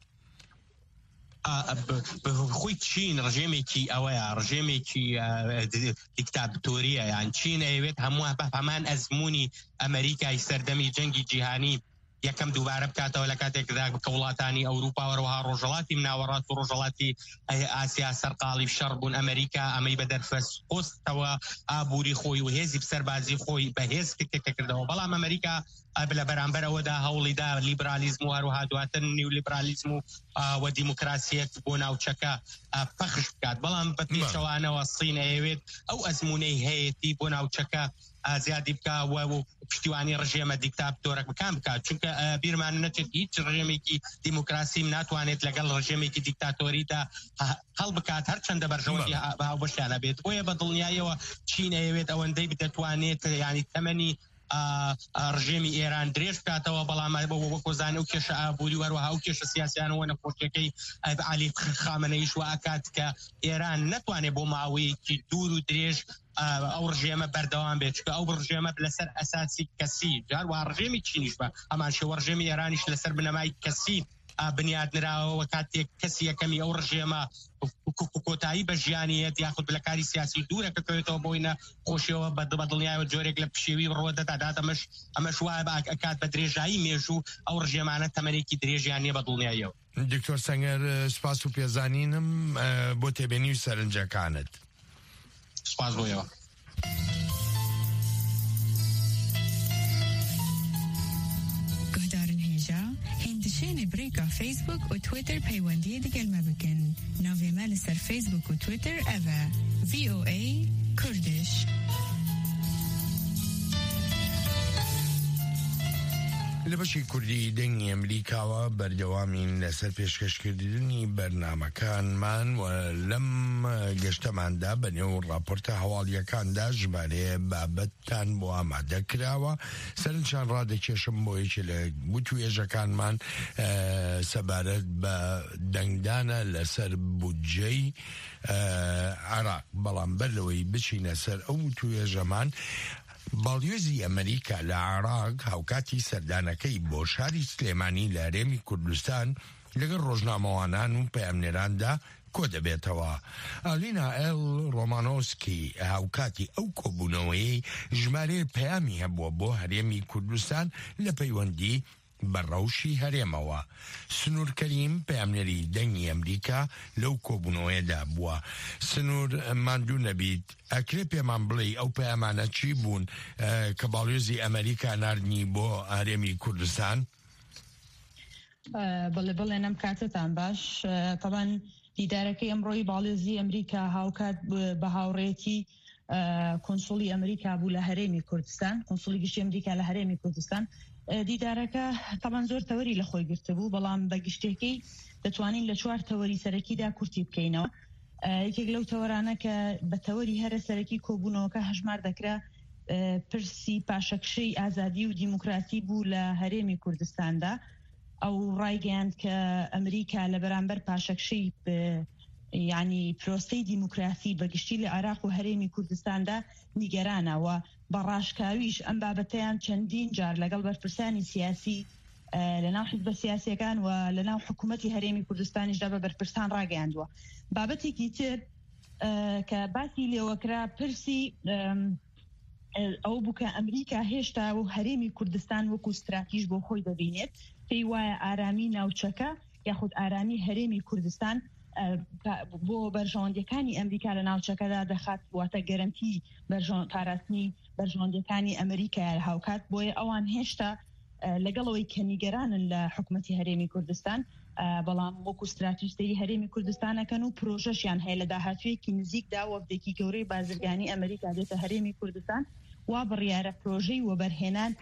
Speaker 12: خۆی چین ڕژێمێکی ئەوەیە ڕژێمێکی دیکتاتۆریە یان چین ئەوێت هەموو هەمان ئەزمموی ئەمریکای سەردەمی جەنگی جیهانی یەکەم دووبارە بکاتەوە لە کاتێکدا کە وڵاتانی ئەوروپا وەروەها ڕۆژهەڵاتی ناوەڕاست و ڕۆژهەڵاتی ئاسیا سەرقاڵی شەڕ بوون ئەمریکا ئەمەی بە دەرفەستەوە ئابووری خۆی و هێزی سەربازی خۆی بەهێز کردەوە بەڵام ئەمریکا لە بەرامبەرەوەدا هەوڵیدا لیبرالیزم و هەروەها دواتر نیو لیبرالیزم و دیموکراسیەت بۆ ناوچەکە پەخش بکات بەڵام بە پێچەوانەوە سین ئەوێت ئەو ئەزمونەی هەیەی بۆ ناوچەکە زیادی بکە و پشتیوانی ڕژێمە دیکتاتۆرە بکان بکات چونکە بیرمان نەچێت هیچ ڕژێمێکی دیموکراسی ناتوانێت لەگەڵ ڕژێمێکی دیکتاتۆریدا هەڵ بکات هەرچەندە بەرژەوەی هاوبەشیانە بێت بۆیە بە دڵنیاییەوە چین ئەوێت ئەوەندەی دەتوانێت ینی تەمەنی ڕژێمی ئێران درێژ بکاتەوە بەڵام وەکۆزانانی و کێشە ئابووری وەروەها و کێشە سیاسیانەوە نەخۆشیەکەی علی خامنەیش واکات کە ئێران نەتوانێت بۆ ماوەیەکی دوور و درێژ ئەو ڕژێمە بەردەوام بێت چکە ئەو ڕژێمە لەسەر ئەساسی کەسی جاروا ڕژێمی چینیش بە هەمان شێوە ڕژێمی ئێرانیش لەسەر بنەمای کەسی بنیادنراوە کاتێک کەسی یەکەمی ئەو ڕژێمە کۆتایی بە ژیانیەت یاخود لە کاری سیاسی دوورەکەوێتەوە بۆی نەخۆشیەوە بە دڵنیایەوە جۆرێک لە پشێوی ڕۆدەدادات ئەمەش وایە ئەکات بە درێژایی مێژوو ئەو ڕژێمانە تەمەنێکی درێژیان نیە بە دڵنیاییەوە.
Speaker 2: دکتۆر سەنگەر سپاس و پێزانینم بۆ تێبێنی و سەرنجەکانت.
Speaker 12: سپاس بۆیەوە.
Speaker 13: هندشين بريكا فيسبوك وتويتر بيواندية ديجل ما بكن نافي مالسر فيسبوك وتويتر أفا VOA كردش.
Speaker 2: لە بەشی کوردی دەنگی ئەمریکاوە بەردەوامین لەسەر پێشکەشکردنی بەرنامەکانمان و لەم گەشتەماندا بەنێو ڕاپۆرتە هەواڵیەکاندا ژمارەیە بابەتتان بۆ ئامادە کراوە سەرنجان ڕادەکێشم بۆ یەکێ لە وتوێژەکانمان سەبارەت بە دەنگدانە لەسەر بودجەی عێراق بەڵام بەر لەوەی بچینە سەر ئەو وتوێژەمان باڵیۆزی ئەمریکا لە عێراق هاوکاتی سەردانەکەی بۆ شاری سلێمانی لە هەرێمی کوردستان لەگەڵ ڕۆژنامەوانان و پەیامنێراندا کۆ دەبێتەوە. ئالینا ئێل ڕۆمانۆسکی هاوکاتی ئەو کۆبوونەوەی ژمارەیە پەیامی هەبووە بۆ هەرێمی کوردستان لە پەیوەندی بەڕەوشی هەرێمەوە. سنوور کەریم پەیامنێری دەنگی ئەمریکا لەو کۆبوونەوەیەدا بووە. سنوور ماندوو نەبیت ئەکرێ پێمان بڵێ ئەو پەیامانە چی بوون کە باڵیۆزی ئەمریکا ناردنی بۆ هەرێمی کوردستان؟
Speaker 14: بەڵێ نەم کاتتان باش طبعا دیدارەکەی ئەمڕۆی باڵێزی ئەمریکا هاوکات بە هاوڕێتی کۆنسوڵی ئەمریکا بوو لە هەرێمی کوردستان کۆنسوڵی گشتی ئەمریکا لە هەرێمی کوردستان دیدارەکە طبعا زۆر تەوەری لە خۆی گرتبوو بەڵام بە گشتێکەی دەتوانین لە 4 تەوەری سەرەکیدا کورتی بکەینەوە یەکێک لەو تەوەرانە کە بە تەوەری هەرە سەرەکی کۆبوونەوەکە هەژمار دەکرا پرسی پاشەکشەی ئازادی و دیموکراسی بوو لە هەرێمی کوردستاندا ئەو ڕایگەیاند کە ئەمریکا لە بەرامبەر پاشەکشەی یعنی پرۆسەی دیموکراسی بەگشتی لە عێراق و هەرێمی کوردستاندا نیگەرانەوە بە ڕاشکاویش ئەم بابەتەیان چەندین جار لەگەڵ بەرپرسانی سیاسی لەناو حیزبە سیاسیەکان و لەناو حکوومەتی هەرێمی کوردستانیشدا بە بەرپرسان ڕاگەیاندووە بابەتێکی تر کە باسی لێوەکرا پرسی ئەو بوو کە ئەمریکا هێشتا و هەرێمی کوردستان وەکو استراتیژ بۆ خۆی دەبینێت پێی وایە ئارامی ناوچەکە یاخود ئارامی هەرێمی کوردستان بۆ بەرژەوەندەکانی ئەمریکا لە ناوچەکەدا دەخات واتە گەرنتی پاراستنی بەرژەوەندەکانی ئەمریکا هاوکات بۆیە ئەوان هێشتا لەگەڵەوەی کە نیگەرانن لە حکوومەتی هەرێمی کوردستان بەڵام وەکو استراتیژی هەرێمی کوردستانەکەن و پرۆژەشیان هەیە لە داهاتوویەکی نزیکدا وەفدێکی گەورەی بازرگانی ئەمریکا دێتە هەرێمی کوردستان وا بڕیارە پرۆژەی وەبەرهێنان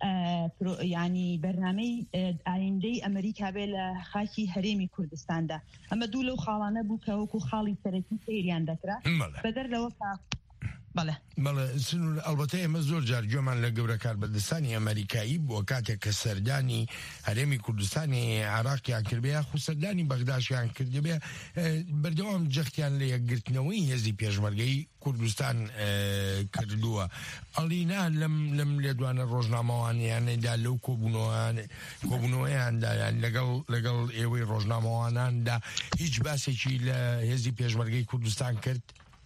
Speaker 14: ینی بەرنامەی ئایندەی ئەمریکا بێ لە خاکی هەرێمی کوردستاندا ئەمە دوو لەو خاڵانە بوو کە وەکو خاڵی سەرەکی سەیریان دەکرا بەدەر لەوە بەڵێ
Speaker 2: سنوور ئەلبەتە ئێمە زۆر جار گوێمان لە گەورە کاربەدەستانی ئەمریکایی بووە کاتێک کە سەردانی هەرێمی کوردستانی عێراقیان کردبێ خو سەردانی بەغداشیان کردبێ بەردەوام جەختیان لە یەکگرتنەوەی هێزی پێشمەرگەی کوردستان کردووە ئەڵینا لەم لێدوانە ڕۆژنامەوانیانەدا لەو کۆبوونەوەیاندا لەگەڵ ئێوەی ڕۆژنامەواناندا هیچ باسێکی لە هێزی پێشمەرگەی کوردستان کرد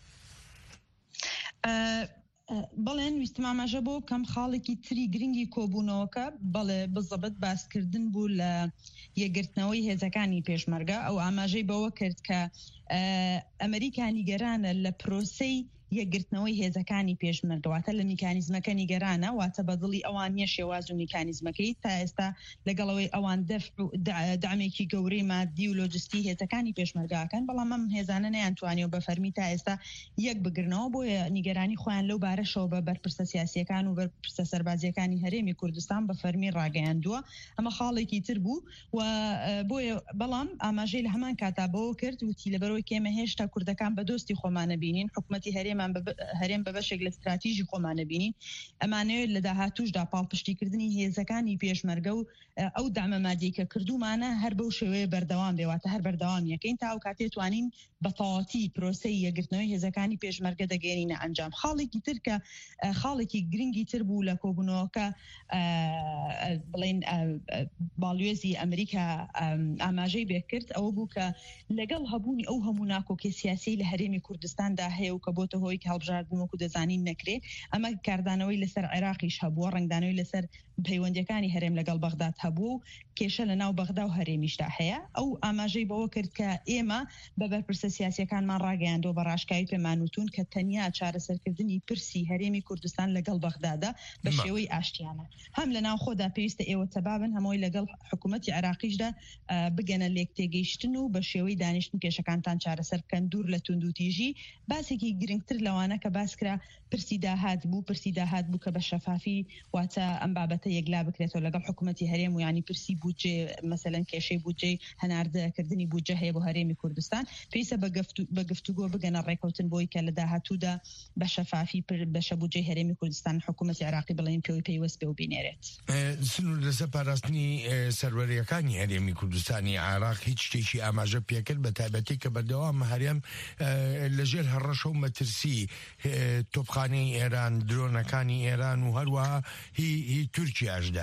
Speaker 14: بەڵێن ویستم ئاماژە بۆ کەم خاڵێکی تری گرنگی کۆبوونەوەکە بەڵێ بزەبەت باسکردن بوو لە یەکگرتنەوەی هێزەکانی پێشمەرگە ئەو ئاماژەی بەوە کرد کە ئەمریکا نیگەرانە لە پرۆسەی یەکگرتنەوەی هێزەکانی پێشمەرگەواتە لە میکانیزمەکە نیگەرانە واتە بەدڵی ئەوان نیە شێواز و میکانیزمەکەی تا ئێستا لەگەڵەوەی ئەوان دامێکی گەورەی مادی و لۆجستی هێزەکانی پێشمەرگاکەن بەڵام ئەم هێزانە نەیانتوانیەوە بە فەرمی تا ئێستا یەک بگرنەوە بۆیە نیگەرانی خۆیان لەو بارەشەوە بە بەرپرسە سیاسیەکان و بەرپرسە سەربازیەکانی هەرێمی کوردستان بە فەرمی ڕاگەیاندووە ئەمە خاڵێکی تر بوو و بۆیە بەڵام ئاماژەی لە هەمان کاتا بەوە کرد وتی لەبەرەوەی کێمە هێشتا کوردەکان بە دۆستی خۆمانە بینین حکوومەتی هەرێم بە بەشێک لە استراتیژی خۆمانە بینین ئەمانەوێت لە داهاتووشدا پاڵپشتیکردنی هێزەکانی پێشمەرگە و ئەو دامە مادی کە کردومانە هەر بەو شێوەیە بەردەوام بێواتە هەر بەردەوام یەکەین تا ئەو کاتێ توانین بە تەواوەتی پرۆسەی یەکگرتنەوەی هێزەکانی پێشمەرگە دەگەێنینە ئەنجام خاڵێکی تر کە خاڵێکی گرنگی تر بوو لە کۆبوونەوەکە بڵێن باڵوێزی ئەمریکا ئاماژەی بێکرد ئەوە بوو کە لەگەڵ هەبوونی ئەو هەموو ناکۆکێ سیاسی لە هەرێمی کوردستاندا هەیە و کە بۆتە هۆی هەڵبژاردن وەکو دەزانین نەکرێ ئەمە کاردانەوەی لەسەر عێراقیش هەبووە ڕنگدانەوەی لەسەر پەیوەندیەکانی هەرێم لەگەڵ بەغداد هەبوو و کێشە لە ناو بەغدا و هەرێمیشدا هەیە ئەو ئاماژەی بەوە کرد کە ئێمە بە بەرپرسە سیاسیەکانمان ڕاگەیاندەوە بە ڕاشکایی پێمانوتون کە تەنیا چارەسەرکردنی پرسی هەرێمی کوردستان لەگەڵ بەغدادا بە شێوەی ئاشتیانە هەم لە ناو خۆدا پێویستە ئێوە تەبابن هەمووی لەگەڵ حکوومەتی عێراقیشدا بگەنە لێک تێگەیشتن و بە شێوەی دانیشتن کێشەکانتان چارەسەر بکەن دوور لە توندوتیژی باسێکی گرنگتر لەوانە کە باسکرا پرسی داهات بوو کە بە شەفافی واتە ئەم بابەتە یەکلا بکرێتەوە لەگەڵ حکوومەتی هەرێم و ینی پرسی بودجێ مەسەلەن کێشەی بودجێ هەناردەکردنی بودجە هەیە بۆ هەرێمی کوردستان پێویستە بە گفتوگۆ بگەنە ڕێکەوتن بۆی کە لە داهاتوودا بە شەفافی بەشە بودجەی هەرێمی کوردستان حکوومەتی عێراقی بڵێن پێویست بێ و بینێرێت
Speaker 2: سنوور لەسەر پاراستنی سەروەریەکانی هەرێمی کوردستانی عێراق هیچ شتێکی ئاماژە پێکرد بە تایبەتی کە بەردەوام هەرێم لەژێر هەڕەشە و مەترسی تۆپخانەی ئێران درۆنەکانی ئێران و هەروەها هی تورکیاشدا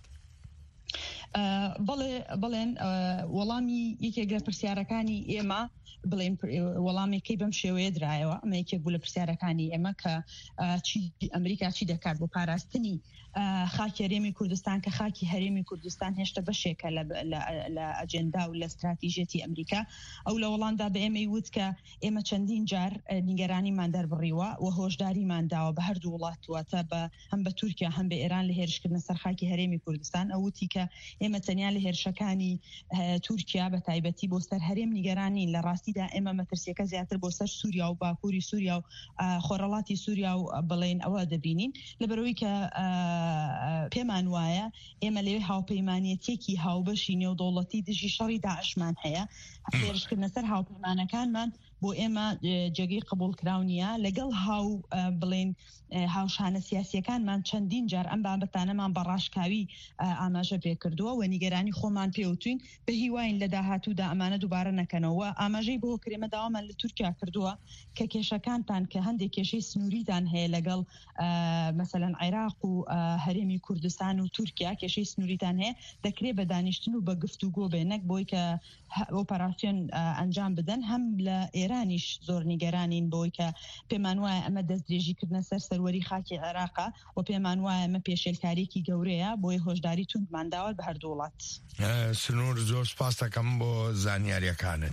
Speaker 14: بڵێن وەڵامی یەکێک لە پرسیارەکانی ئێمە بڵێن وەڵامێکی بەم شێوەیە درایەوە ئەمە یەکێک بوو لە پرسیارەکانی ئێمە کە ئەمریکا چی دەکات بۆ پاراستنی خاکی هەرێمی کوردستان کە خاکی هەرێمی کوردستان هێشتا بەشێکە لە ئەجێندا و لە استراتیژێتی ئەمریکا ئەو لە وەڵامدا بە ئێمەی وت کە ئێمە چەندین جار نیگەرانیمان دەربڕیوە و هۆشداریمان داوە بە هەردوو وڵاتواتە هەم بە تورکیا هەم بە ئێران لە هێرشکردنە سەر خاکی هەرێمی کوردستان ئەوتی کە ئێمە تەنیا لە هێرشەکانی تورکیا بە تایبەتی بۆ سەر هەرێم نیگەرانین لە ڕاستیدا ئێمە مەترسیەکە زیاتر بۆ سەر سووریا و باکووری سووریا و خۆڕەڵاتی سووریا و بڵێن ئەوە دەبینین لەبەرەوەی کە پێمان وایە ئێمە لەوێ هاوپەیمانیەتێکی هاوبەشی نێودەوڵەتی دژی شەڕی داعشمان هەیە هێرشکردنە سەر هاوپەیمانەکانمان بۆ ئێمە جێگەی قبولکراونیە لەگەڵ بڵێن هاوشانە سیاسیەکانمان چەندین جار ئەم بابەتانەمان بەڕاشکاوی ئاماژە پێکردووە و نیگەرانی خۆمان پێوتوین بە هیواین لە داهاتوودا ئەمانە دووبارە نەکەنەوە ئاماژەی بۆ کرێمە داوامان لە تورکیا کردووە کە کێشەکانتان کە هەندێک کێشەی سنووریتان هەیە لەگەڵ مەسەلەن عێراق و هەرێمی کوردستان و تورکیا کێشەی سنووریتان هەیە دەکرێت بە دانیشتن و بە گفتوگۆ بێنەک بۆی کە ئۆپەراسیۆن ئەنجام بدەن هەم لە ئێرانیش زۆر نیگەرانین بۆی کە پێمان وایە ئەمە دەستدرێژیکردنە سەر سەروەری خاکی عێراقا و پێمان وایە ئەمە پێشێلکاریەکی گەورەیە بۆی هۆشداری توندمان داوە بە هەردوو وڵات.
Speaker 2: سنوور زۆر سپاس دەکەم بۆ زانیاریەکانت.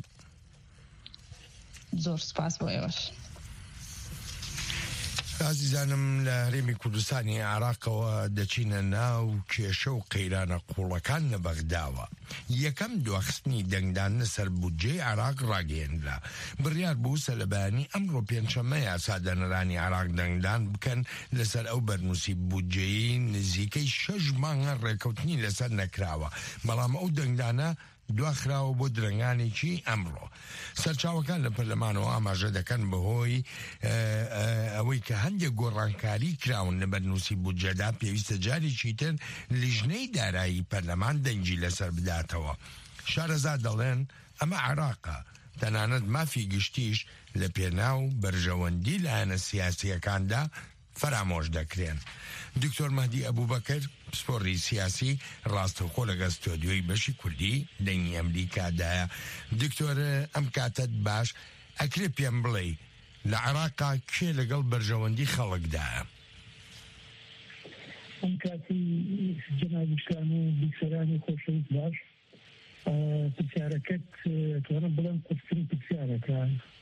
Speaker 14: زۆر سپاس بۆ ئێوەش.
Speaker 2: عزیزانم لە هەرێمی کوردستانی عێراقەوە دەچینە ناو کێشە و قەیرانە قوڵەکان لە بەغداوە. یەکەم دواخستنی دەنگدان لەسەر بودجەی عێراق ڕاگەیەنرا. بڕیار بوو سەلەبەیانی ئەمڕۆ پێنجشەممە یاسادەنەرانی عێراق دەنگدان بکەن لەسەر ئەو بەرنووسی بودجەی نزیکەی 6 مانگە ڕێکەوتنی لەسەر نەکراوە، بەڵام ئەو دەنگدانە دواخراوە بۆ درنگانێکی ئەمڕۆ. سەرچاوەکان لە پەرلەمانەوە ئاماژە دەکەن بەهۆی ئەوەی کە هەندێک گۆڕانکاری کراون لە بەرنووسی بودجەدا پێویستە جارێکی تر لیژنەی دارایی پەرلەمان دەنگی لەسەر بداتەوە. شارەزاد دەڵێن ئەمە عێراقە، تەنانەت مافی گشتیش لە پێناو بەرژەوەندی لایەنە سیاسیەکاندا فرامۆش دەکرێن. دکتۆر مەهدی ئەبوبەکر پسپۆڕی سیاسی ڕاستەوخۆ لەگەڵ ستۆدیۆی بەشی کوردی دەنگی ئەمریکادایە. دکتۆر ئەم کاتت باش ئەکرێ پێم بڵێ لە عێراقا کێ لەگەڵ بەرژەوەندی خەڵکدایە؟
Speaker 15: ئەم کاتی جەنابیشکان و بیسەرانی خۆشەویست باش پرسیارەکەت توانم بڵێم قورستری پرسیارەکە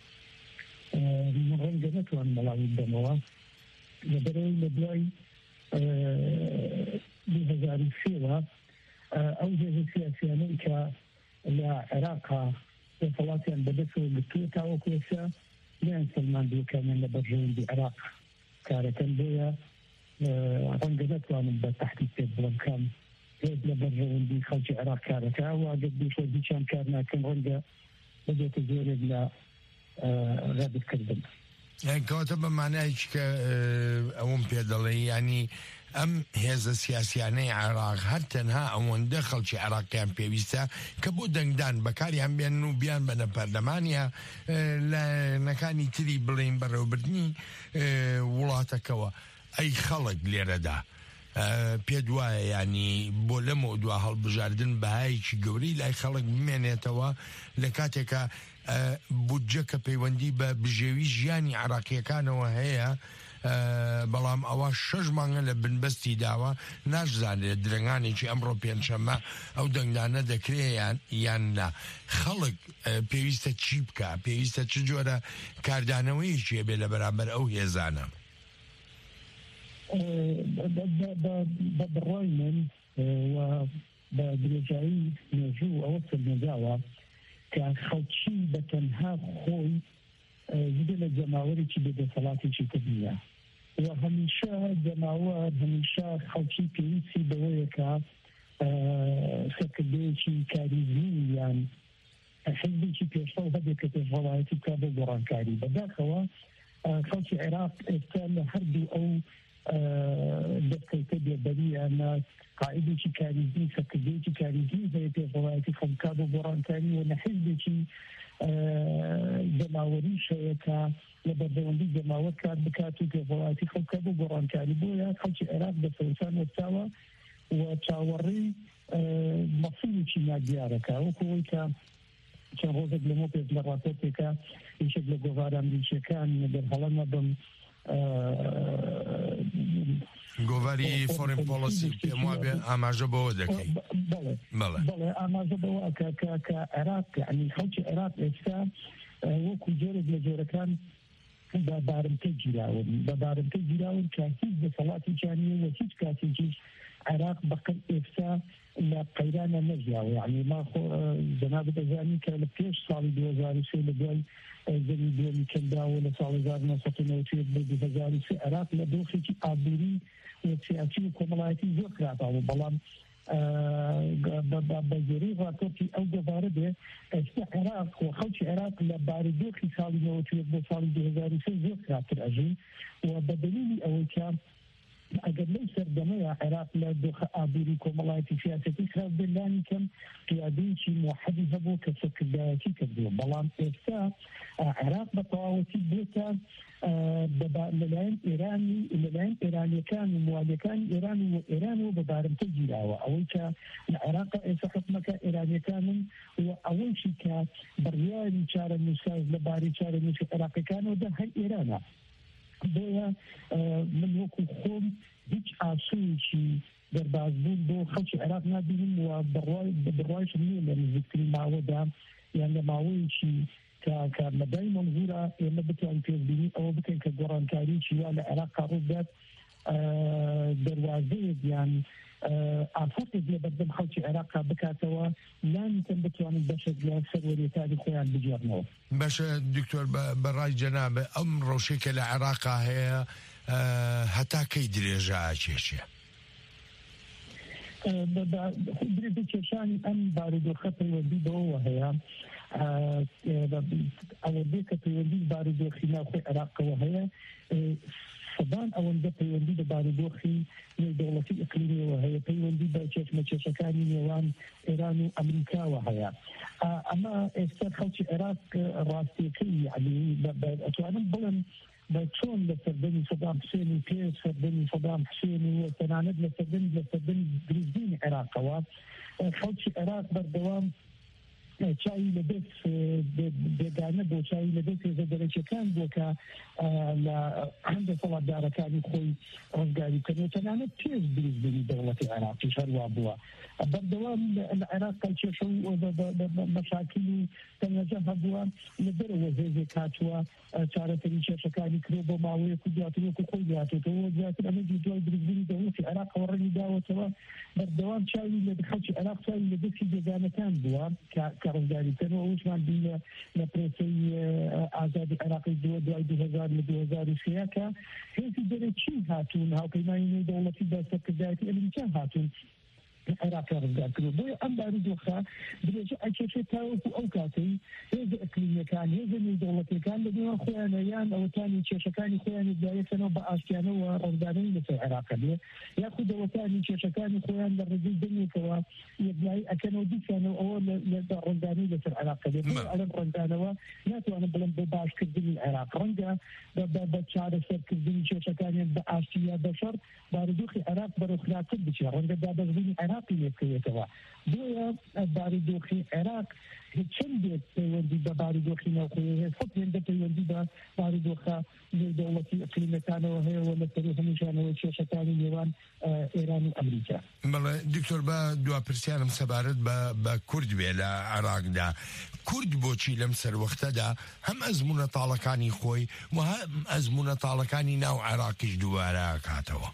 Speaker 15: من ڕەنگە نەتوانم وەڵامی بدەمەوە لەبەرەوەی لە دوای 2003 ئەو هێزە سیاسیانەی کە لە عێراقا دەسەڵاتیان بەدەستەوە گرتووە تاوەکو ئێستا یان سەلمان دووەکانیان لە بەرژەوەندی عێراق کارەکەن بۆیە ڕەنگە نەتوانم بە تەحقیق پێ بڵێم کام هێز لە بەرژەوەندی خەڵکی عێراق کارەکە و ئەگەر دووشەردییان کار ناکەن ڕەنگە بەدێتە زۆرێک لە ڕادکردن.
Speaker 2: کەواتە بە مانایکی کە ئەوم پێ دەڵێ ینی ئەم هێزە سیاسیانەی عێراق هەر تەنها ئەوەندە خەڵکی عێراقیان پێویستە کە بۆ دەنگدان بەکاریان بێن و بیان بەنە پەرلەمانیا لە نەکانی تری بڵێن بەڕێوەبردنی وڵاتەکەەوە. ئەی خەڵک لێرەدا پێ وایە ینی بۆ لەمە دوا هەڵبژاردن بەهایکی گەورەی لای خەڵک بمێنێتەوە لە کاتێکە بودجە کە پەیوەندی بە بژێوی ژیانی عێراقیەکانەوە هەیە، بەڵام ئەوە 6 مانگە لە بنبەستی داوە ناشزانێت درنگانێکی ئەمڕۆ پێنجشەممە ئەو دەنگدانە دەکرێت یان نا. خەڵک پێویستە چی بکە؟ پێویستە چ جۆرە کاردانەوەیەکی بێ لە بەرامبەر ئەو هێزانە؟
Speaker 15: بەڕای من و بە درێژایی مێژوو ئەوە سەرنێداوە کە خەڵکی بە تەنها خۆی زیدە لە جەماوەرێکی بێدەسەڵاتێکی کردنیە و هەمیشە جەماوەر هەمیشە خەڵکی پێویستی بەوەیە کە سەرکردەیەکی کاریزمی یان حزبێکی پێشڕەو هەبێت کە پێشڕەوایەتی بکات بۆ گۆڕانکاری. بەداخەوە خەڵکی عێراق ئێستا لە هەردوو ئەو دەستکەوتە بێبەریانە قاعدێکی کاریزمی سەرکردەیەکی کاریزمی هەیە پێشڕەوایەتی خەڵکا بۆ گۆڕانکاری و لە حزبێکی جەماوەریش هەیە کە لە بەردەوەندی جەماوەر کار بکات و پێشڕەوایەتی خەڵکا بۆ گۆڕانکاری. بۆیە خەڵکی عێراق دەسەڵاتان وەستاوە و چاوەڕێی مەسئولێکی نادیارەکە وەکەوەی کە چەند ڕۆژێک لەمە پێش لە ڕاپۆرتێکە یەکێک لە گۆڤارە ئەمریکیەکان دەرهەڵە نەبم
Speaker 2: گۆڤاری فۆرین پۆلیسی پێم وابێ ئاماژە بەوە دەکەی
Speaker 15: بەڵێ ئاماژە بەوە کە عێراق یعنی خەڵکی عێراق ئێستا وەکو جۆرێک لە جۆرەکان بە بارمتە گیراون کە هیچ دەسەڵاتی جانیە و هیچ کاتێکیش عێراق بەقەت ئێستا لە قەیرانە نەژیاوە یعنی ما جەناب دەزانی کە لە پێش ساڵی 2003 لە دوای زەوی دووەمی کەنداوە لە ساڵی 1990 بۆ 2003 عێراق لە دۆخێکی ئابووری و سیاسی و کۆمەڵایەتی زۆر خراپاوە بەڵام بە جێرەی ڕاپۆرتی ئەو گەڤارە بێ ئێستا عێراق و خەڵکی عێراق لە بارودۆخی ساڵی 90 بۆ ساڵی 2003 زۆر خراپتر ئەژین و بە دلیلی ئەوەی کە ئەگەر لەو سەردەمەیە عێراق لە دۆخە ئابووری کۆمەڵایەتی سیاسەتی خراپ بێلانی کەم پیادەیەکی موحەدی هەبوو کە سەرکردایەتی کردووە بەڵام ئێستا عێراق بە تەواوەتی بێتە لەلایەن ئێرانیەکان و موالیەکانی ئێرانەوە بە بارمتە گیراوە ئەوەی کە لە عێراق ئێستا حکومەکە ئێرانیەکانن و ئەوەیشی کە بڕیاری چارەنووساز لەبارەی چارەنووسی عێراقیەکانەوە دە هەر ئێرانە بۆیە من وەکو خۆم هیچ ئاسوویکی دەربازبوون بۆ خەڵکی عێراق نابینم و بڕوایشم نییە لە نزیکترین ماوەدا یان لە ماوەیەکی کە مەدای مەنزورە ئێمە بتوان پێشبینی ئەوە بکەین کە گۆڕانکاریی وا لە عێراق ڕوودات دەواازەیەک یان ئافرەتێک لە بەردەم خەڵکی عێراقا بکاتەوە لانیتەن بتوانن بەشێک لە سەروەریەتانی خۆیان بجێڕنەوە.
Speaker 2: باشە دکتۆر بەڕای جەنابە ئەم ڕەوشێکە لە عێراقا هەیە هەتا کەی درێژە ئاکێشێ؟
Speaker 15: درێژە کێشانی ئەم بارودۆخە پەیوەندی بەوە هەیە ئەوەندێ کە پەیوەندی بارودۆخی ناوخۆی عێراقەوە هەیە سەدان ئەوەندە پەیوەندی بە بارودۆخی نێودەوڵەتی ئیقلیمیەوە هەیە پەیوەندی بە چێشمەکێشەکانی نێوان ئێران و ئەمریکاوە هەیە ئەمە ئێستا خەڵکی عێراق ڕاستیەکەی یعنی ئەتوانم بڵێم بە چۆن لە سەردەمی سەدام حوسێن و پێش سەردەمی سەدام حوسێن و تەنانەت لە سەردەمی دروستبوونی عێراقەوە خەڵکی عێراق بەردەوام چاوی لەدەست بێگانە بۆ چاوی لەدەست هێزە دەرەکیەکان بووە کە لە هەندێک وڵاتدارەکانی خۆی ڕزگاری بکەن و تەنانەت پێش دروستبوونی دەوڵەتی عێراقیش هەروە بووە بەردەوام لە عێراق کەلکێشە و مەشاکل و تەنگەجە هەبووە لە دەرەوە هێزێک هاتووە چارەسەری کێشەکانی کرۆ بۆ ماوەیەک و دواتر وەکو خۆی هاتوێتەوە دواتر ئەمەی دوای دروستبوونی دەوڵەتی عێراقەوە ڕەنی داوەتەوە بەردەوام چاوی لە خەڵکی عێراق چاوی لەدەستی بێگانەکان بووە کە ڕزگاریکردنەوە ئەوشمان بین لە پرۆسەی ئازادی عێراقی دوای 2003 کە هێزی دەرەکی هاتوون هاوپەیمانی نێودەوڵەتی بە سەرکردایەتی ئەمریکا هاتوون عێراق ڕزگار کردو بۆیە ئەم بارودۆخە درێژە ئەکێشێت تاوەکو ئەو کاتەی هێزە ئیقلیمیەکان هێزە نێودەوڵەتیەکان لە نێوان خۆیانە یان ئەوەتانی کێشەکانی خۆیان دایەکەنەوە بە ئاشتیانەوە ڕزگارەی لەسەر عێراقە بێ یاخود ئەوەتانی کێشەکانی خۆیان لە ڕێگەی دەنگێکەوە یەکلایی ئەکەنەوە دیسانەوە ئەوە لە ڕزگاری لەسەر عێراقە بێ ئەلەم ڕزگارەوە ناتوانم بڵم بۆ باشکردنی عێراق ڕەنگە بە چارەسەرکردنی کێشەکانیان بە ئاشتی یا بەشەڕ بارودۆخی عێراق بەرەو خراپتر بچێ ڕەنگە دابەزبوونی عێراقی لێبکەوێتەوە بۆیە بارودۆخی عێراق چەندێک پەیوەندی بە بارودۆخی ناوخۆیی هەیە سەد هێندە پەیوەندی بە بارودۆخە نێودەوڵەتی ئیقلیمیەکانەوە هەیە و لەسەری هەمیشانەوە کێشەکانی نێوان ئێران و ئەمریکا.
Speaker 2: بەڵێ دکتۆر بە دواپرسیانم سەبارەت بە کورد بێ لە عێراقدا کورد بۆچی لەم سەروەختەدا هەم ئەزمونە تاڵەکانی خۆی و هەم ئەزمونە تاڵەکانی ناو عێراقیش دووبارە کاتەوە؟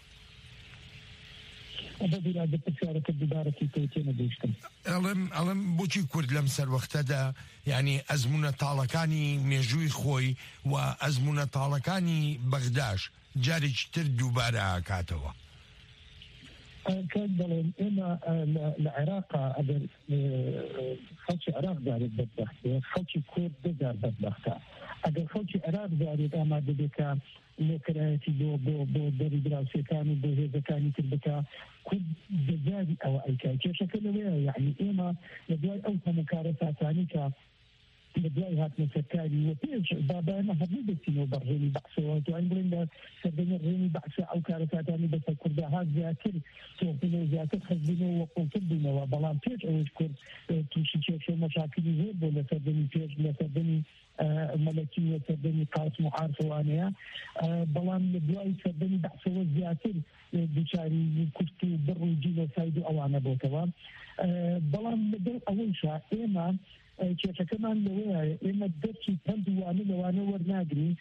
Speaker 2: ئەڵم بۆچی کورد لەم سەروەختەدا یعنی ئەزمونە تاڵەکانی مێژووی خۆی و ئەزمونە تاڵەکانی بەغداش جارێکی تر دووبارە کاتەوە؟
Speaker 15: بەڵێن ئێمە لە عێراقا ئەگەر خەڵکی عێراق دارێت بەدبەختێ خەڵکی کورد دەزار بەدبەختە ئەگەر خەڵکی عێراق دارێت ئامادە بێکە لێکرایەتی بۆ دەری دراوسەکان و بۆ هێزەکانی تر بکە کورد دەجاری ئەوە ئەیکا کێشەکە لەوەیە یعنی ئێمە لە دوای ئەو هەموو کارە ساسانی کە بداية هات مسكاري وفيش بابا ما هبني بسينو برهيني بحثه وأن بلنا سبنا الريني بحثه أو كارثاتاني بس كردا هذا ذاكر توفينه ذاكر خزينه وقلتبنا وبلان فيش أو يذكر توشي شو مشاكل زور ولا سبني فيش ولا سبني ملكية سبني قاس معارف وأنا بلان بداية سبني بحثه وذاكر بشاري كفتو برو جيل سايدو أو أنا بوتوا بلان بدل أول شيء إما كمان لو إما الدرس تندو وأنا ورناقني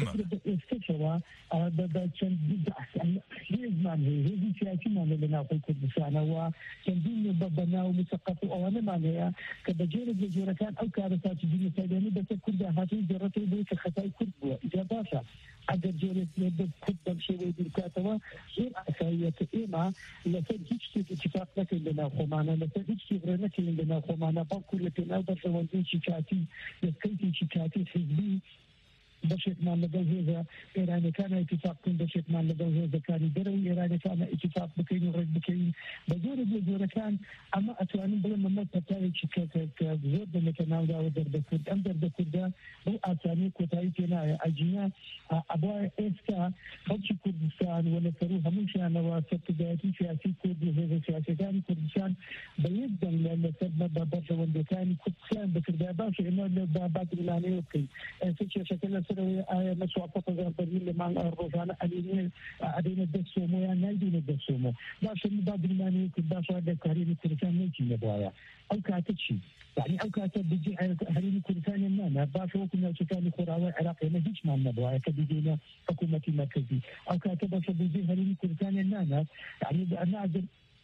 Speaker 15: استشوا بچن أحسن لازم هي سياسي ما لنا في كردستان وكندين ببناء ومثقف أو أنا معناها كبجير الجزيرتان أو كارثات الدنيا السودانية بس كردها هاتين جرتوا بيت خطاي كردوا إجاباتها أجر جوري يد كتب شيء بالكاتبة غير أساسية إما لسه هيك اتفاق لكن لنا خمانة لسه هيك شغل لكن لنا خمانة بكل لكن أقدر شوالين شكاتي يسكتي شكاتي حزبي بشيك ما لجوزة إيران كان اتفاق بشيك ما لجوزة كان دروي إيران كان اتفاق بكين ورد بكين بزور كان أما أتوانين بلا ما تتاعي شكاك زود لكناودا ودرب كرد أم درب كرد هو أساني كتاعي كنا أجينا أبوا إسكا خلش كردستان ولا تروح همشان وستجاتي سياسي كرد وهذا سياسي كان كردستان بيبدأ لأن سبب برجة وندكان كردستان بكرد باش إنه بعد الآن يوكي شكل مشروع فقط برميل مع الرجال أدين أدين الدسومو يعني نايدين الدسومو باش بعد الآن يوكي باش هذا كهرين كردستان نيجي نبوايا أو كاتشي يعني أو كاتب بيجي هرين كردستان النانا باش هو كنا شكل خراوي عراقي ما هيش مع نبوايا كبيجينا حكومة مركزي أو كاتب باش بيجي هرين كردستان النانا يعني أنا أقدر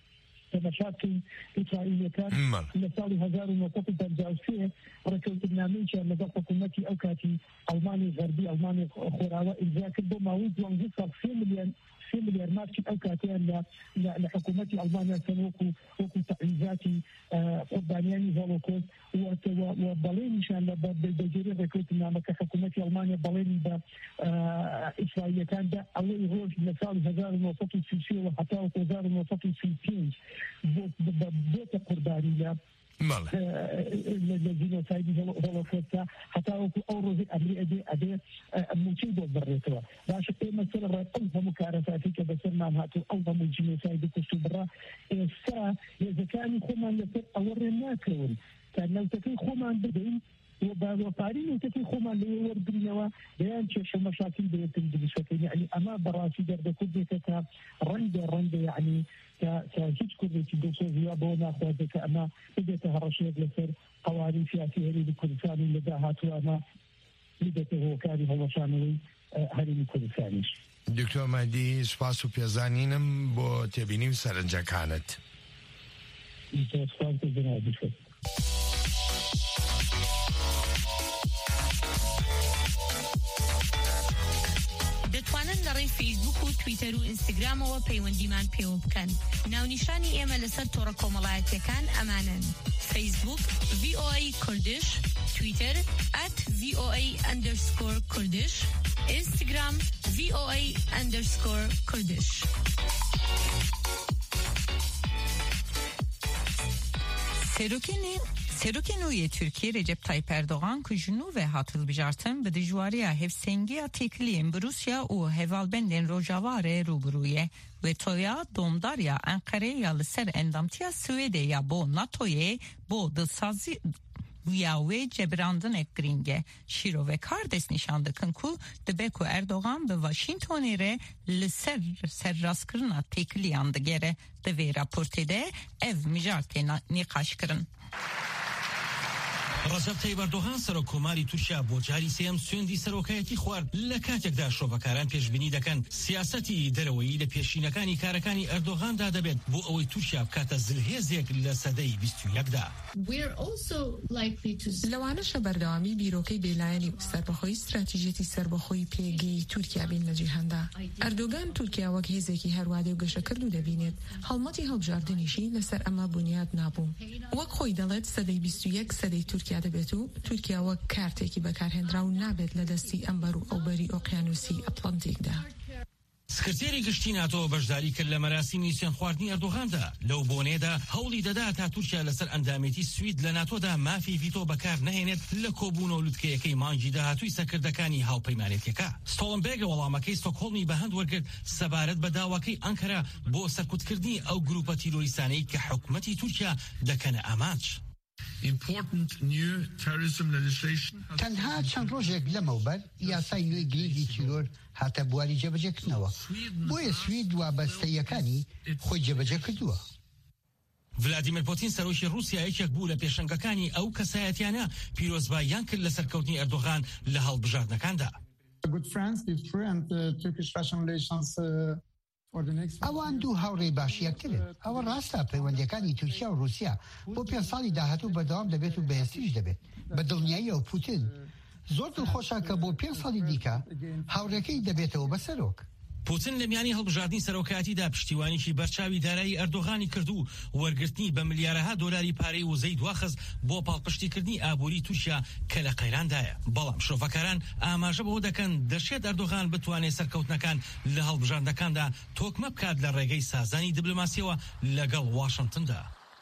Speaker 15: مشاكل إسرائيلية كان لسالي 1995 ركوت برنامج نظام حكومتي أو كاتي ألماني غربي ألماني خراوة الذاكر بمواد وانجسر 2 مليار ماركت أو كاتين لحكومتي ألمانيا سنوكو تعزيزاتي قربانياني هولوكوست وبالين مشان بجري ركوت برنامج حكومتي ألمانيا بالين إسرائيلية كان ده أول روج لسالي 1996 وحتى 1960 بوت قربانية الذين سايدين هولوكوستا حتى أوروز أمريكا أدي موجود بريتوا باش مثلا رأيت مكارثات كبسرنا هاتو أوضم الجنوسايد كسبرة الساعة إذا كان خمان لفت أورنا كون كان لو تكون خمان بدين وبارين وتكون خمان لوردنيوا بيان شو مشاكل بيتم بالشكل يعني أما براسي درد كل كتاب رند يعني كهيج كل تدوسو زيا بونا خواتك أما بدأت هرشيد لسر قوانين سياسية لكردستان اللي داهات وأنا بدأت هو كان هو شامل هرين كردستانيش.
Speaker 2: دكتور مهدي سپاس و پیازانینم بۆ تێبینی و سەرنجەکانت.
Speaker 15: سپاس جنابی شد.
Speaker 13: دەتوانن لەڕێی فیسبوک و تویتەر و ئینستاگرامەوە پەیوەندیمان پێوە بکەن. ناونیشانی ئێمە لەسەر تۆڕە کۆمەڵایەتیەکان ئەمانن: فیسبوک VOA کوردش، تویتر @VOA_کوردش، ئینستاگرام VOA_کوردش.
Speaker 3: Serokên Türkiye Recep Tayyip Erdoğan ku jinu ve hatıl bijartin bi dijwariya hevsengiya têkiliyên bi Rusya û hevalbendên Rojavayê rûbirûye ve toya domdariya Enqereya li ser endamtiya Swêdê ya bo NATOyê bo dilsazî ya wê cebirandinek giringe şîro ve kardes nîşan dikin ku dibe ku Erdoğan bi Washingtonê re li ser serrastkirina têkiliyan digere di vê raportê de ev mijar tê nîqaş kirin.
Speaker 6: ڕەجەب تەیب ئەردۆغان سەرۆکۆماری تورکیا بۆ جاری سێم سوێندی سەرۆکایەتی خوارد لە کاتێکدا شۆڤەکاران پێشبینی دەکەن سیاسەتی دەرەوەیی لە پێشینەکانی کارەکانی ئەردۆغاندا دەبێت بۆ ئەوەی تورکیا بکاتە زلهێزێک لە سەدەی 21دا.
Speaker 9: لەوانەشە بەردەوامی بیرۆکەی بێلایەنی و سەربەخۆی استراتیژێتی سەربەخۆی پێگەی تورکیا بین لە جیهاندا. ئەردۆغان تورکیا وەک هێزێکی هەروادێ و گەشەکرد و دەبینێت هەڵمەتی هەڵبژاردنیشی لەسەر ئەمە بنیاد نابوو. وەک خۆی دەڵێت سەدەی 21 سەدەی تورکیا دەبێت و تورکیا وەک کارتێکی بەکارهێنراو نابێت لە دەستی ئەمبەر و ئەوبەری ئۆقیانوسی ئەتڵەنتیکدا.
Speaker 6: سکرتێری گشتی ناتۆ بەشداری کرد لە مەراسیمی سوێن خواردنی ئەردۆغاندا لەو بۆنێدا هەوڵی دەدا تا تورکیا لەسەر ئەندامێتی سوید لە ناتۆدا مافی ڤیتۆ بەکار نەهێنێت لە کۆبوونەوە لوتکەیەکەی مانگی داهاتووی سەرکردەکانی هاوپەیمانێتیەکە. ستۆڵنبێرگ وەڵامەکەی ستۆکهۆڵمی بەهەند وەرگرت سەبارەت بە داواکەی ئەنکەرا بۆ سەرکوتکردنی ئەو گروپە تیرۆریستانەی کە حکومەتی تورکیا دەکەنە ئامانج.
Speaker 4: تەنها چەند ڕۆژێک لەمەوبەر یاسای نوێی گرنگی تیرۆر هاتە بواری جێبەجێکردنەوە بۆیە سوید وابەستەیەکانی خۆی جێبەجێ کردووە.
Speaker 6: ڤلادیمیر پۆتین سەرۆکی رووسیا یەکێک بوو لە پێشەنگەکانی ئەو کەسایەتیانە پیرۆزباییان کرد لە سەرکەوتنی ئەردۆغان لە هەڵبژاردنەکاندا.
Speaker 4: ئەوان دوو هاوڕێی باشی یەکترن. ئەوە ڕاستە پەیوەندیەکانی تورکیا و رووسیا بۆ 5 ساڵی داهاتوو بەردەوام دەبێت و بەهێزتریش دەبێت. بە دڵنیایی و پوتین زۆر دڵخۆشە کە بۆ 5 ساڵی دیکە هاوڕێکەی دەبێتەوە بەسەرۆک.
Speaker 6: پوتین لە میانی هەڵبژاردننی سەرۆکاتیدا پشتیوانیی بەرچاوی دارایی ئەردۆغانی کردو وەرگرتنی بە ملیارەها دۆلاری پارەی وزەی دواخست بۆ پاڵپشتیکردنی ئابووری تورکیا کە لە قەیراندایە. بەڵام شۆڤەکاران ئاماژە بەوە دەکەن دەشێت ئەردۆغان بتوانێت سەرکەوتنەکان لە هەڵبژاردنەکاندا تۆکمە بکات لە ڕێگەی سازانی دیبلۆماسیەوە لەگەڵ واشنگتندا.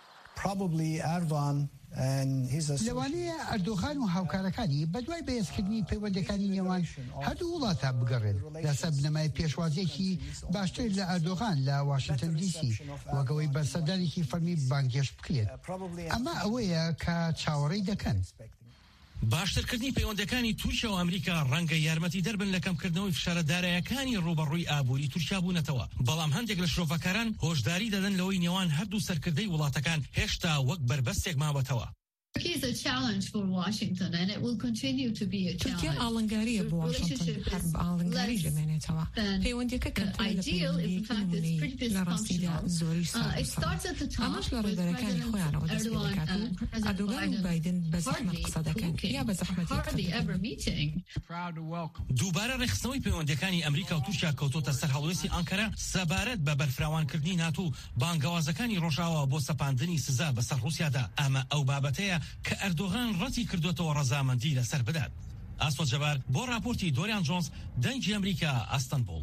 Speaker 4: لەوانەیە ئەردۆغان و هاوکارەکانی بەدوای بەهێزکردنی پەیوەندەکانی نێوان هەردوو وڵاتە بگەڕێن لەسەر بنەمای پێشوازیەکی باشتر لە ئەردۆغان لە واشنگتن دیسی وەگەوەی بەرسەردانێکی فەرمی بانگێش بکرێت. ئەمە ئەوەیە کە چاوەڕێی دەکەن.
Speaker 6: باشترکردنی پەیوەندەکانی تورکیا و ئەمریکا ڕەنگە یارمەتی دەربن لە کەمکردنەوەی فشارە داراییەکانی ڕوبەڕووی ئابووری تورکیا بوونەتەوە. بەڵام هەندێک لە شرۆڤەکاران هۆشداری دەدەن لەوەی نێوان هەردوو سەرکردەی وڵاتەکان هێشتا وەک بربەستێک مابەتەوە.
Speaker 9: تورکیا ئاڵنگاریە بۆ واشنگتن هەر بە ئاڵنگاری دەمێنێتەوە. پەیوەندیەکە لە ڕاستیدا زۆری ئەمەش لە ڕێبەرەکانی خۆیانەوە دەست پێ دەکات و ئەردۆغان و بایدن بە زەحمەت قسە دەکەن یا بە زەحمەتی
Speaker 6: دووبارە ڕێخستنەوەی پەیوەندیەکانی ئەمریکا و تورکیا کەوتۆتە سەر هەڵوێستی ئەنکەرا سەبارەت بە بەرفراوانکردنی ناتو بانگەوازەکانی ڕۆژاوە بۆ سەپاندنی سزا بەسەر رووسیادا. ئەمە ئەو بابەتەیە کە ئەردۆغان ڕەتی کردوێتەوە ڕەزامەندی لەسەر بدات. ئاسۆ جەبار بۆ راپۆرتی دۆریان جۆنز دەنگی ئەمریکا ئەستەنبوڵ.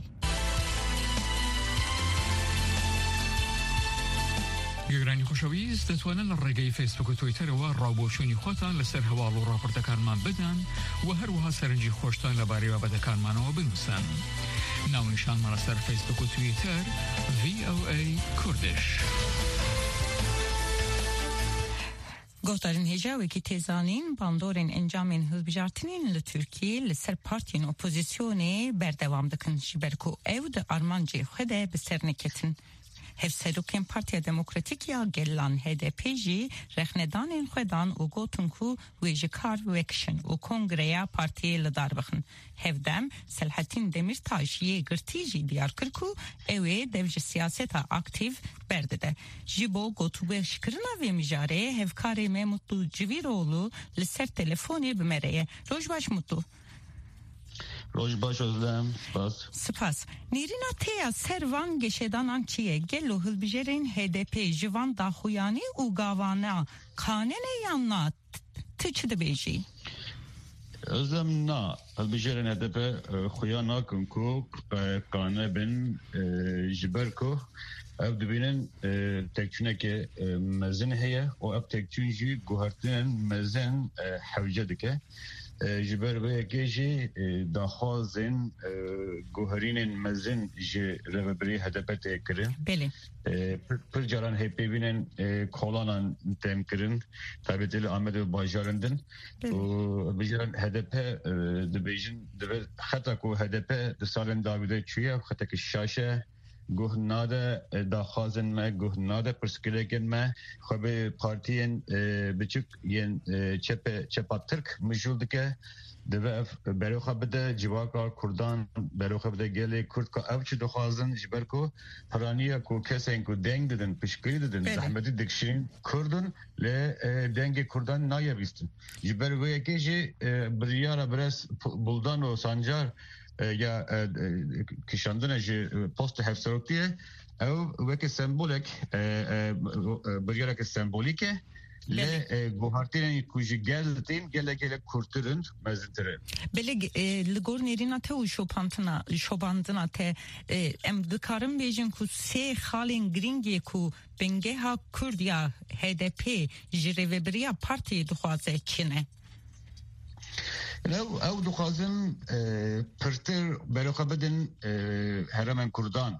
Speaker 16: گەگرانی خۆشەویست دەتوانن لە ڕێگەی فیسبوک و تویتەرەوە ڕاوبۆچوونی خۆتان لەسەر هەواڵ و ڕاپۆرتەکانمان بدەن و هەروەها سەرنجی خۆشتان لەبارەی بابەتەکانمانەوە بنووسن. ناونیشانمان لەسەر فیسبوک و تویتەر VOA کوردش.
Speaker 3: گۆتارین هێژاوێکی تێزانین باندۆرên ئەنجامên هەڵبژارتنên li Tirkiyê li ser partiyên opozîsyonê berdewam dikin ji ber ku ew di armancê xwe de bi ser neketin. Hevserokên Partiya Demokratîk ya Gelan HDP jî rexnedanên xwe dan û gotin ku wê ji kar vekişin û kongreya partiyê li dar bixin. Hevdem Selahattin Demirtaş yê girtî jî diyar kir ku ew ê dev ji siyaseta aktiv berdide. Ji bo gotûbêjkirina vê mijarê hevkarê me Mutlu Civiroğlu li ser telefonê bi me re ye. Roj baş Mutlu.
Speaker 17: Roj baş Özlem, spas.
Speaker 3: Spas. Nîrîna teya ser van geşedanan çiye gelo hilbijerên HDP ji van daxuyanî û gavana kanene yanna tı çi dibêjî?
Speaker 17: Özlem na, hilbijerên HDP xuya nakin ku kane bin ji ber ku ev dibînin tekçûnekê mezin heye û ev tekçûn jî guhertinên mezin hewce dike. ji ber vê yekê jî daxwazên guherînên mezin ji rêvebirî HDP tê kirin. Pir caran hêpêvînên kolanan têm kirin taybetî li Amedê û bajarên din û bijaran HDP dibêjin divê xeta ku HDP di salên Davîdê çûye xetekî şaş e. Guh nade daxwazên me, guh nade pirsgirêkên me xwe bê partiyên biçûk yên çepa Tirk mijûl dike. Divê ev berê xwe bide civaka Kurdan, berê xwe bide gelê Kurd ku ev çi dixwazin ji ber ku piraniya ku kesên ku deng didin, piştgirî didin, zehmetî dikişîn Kurdin lê dengê Kurdan naye bîstin. Ji ber vê yekê jî biryara Birez Buldan û Sancar ya kişandina ji posta hevserotiye ev weke sembolek biryareke sembolîk e ل گوهرتین کوچی گلتین گله کورترن مزنتره.
Speaker 3: بله لگور نیرنا ته و شوباندنا ته ام دکارم بیجن کو سه خالین گرینگی کو بنگه ها کردیا HDP جریوه بریا پارتی دخوازه چینه.
Speaker 17: او دخوازن پرتر بلوخه بدن هرمن کردان.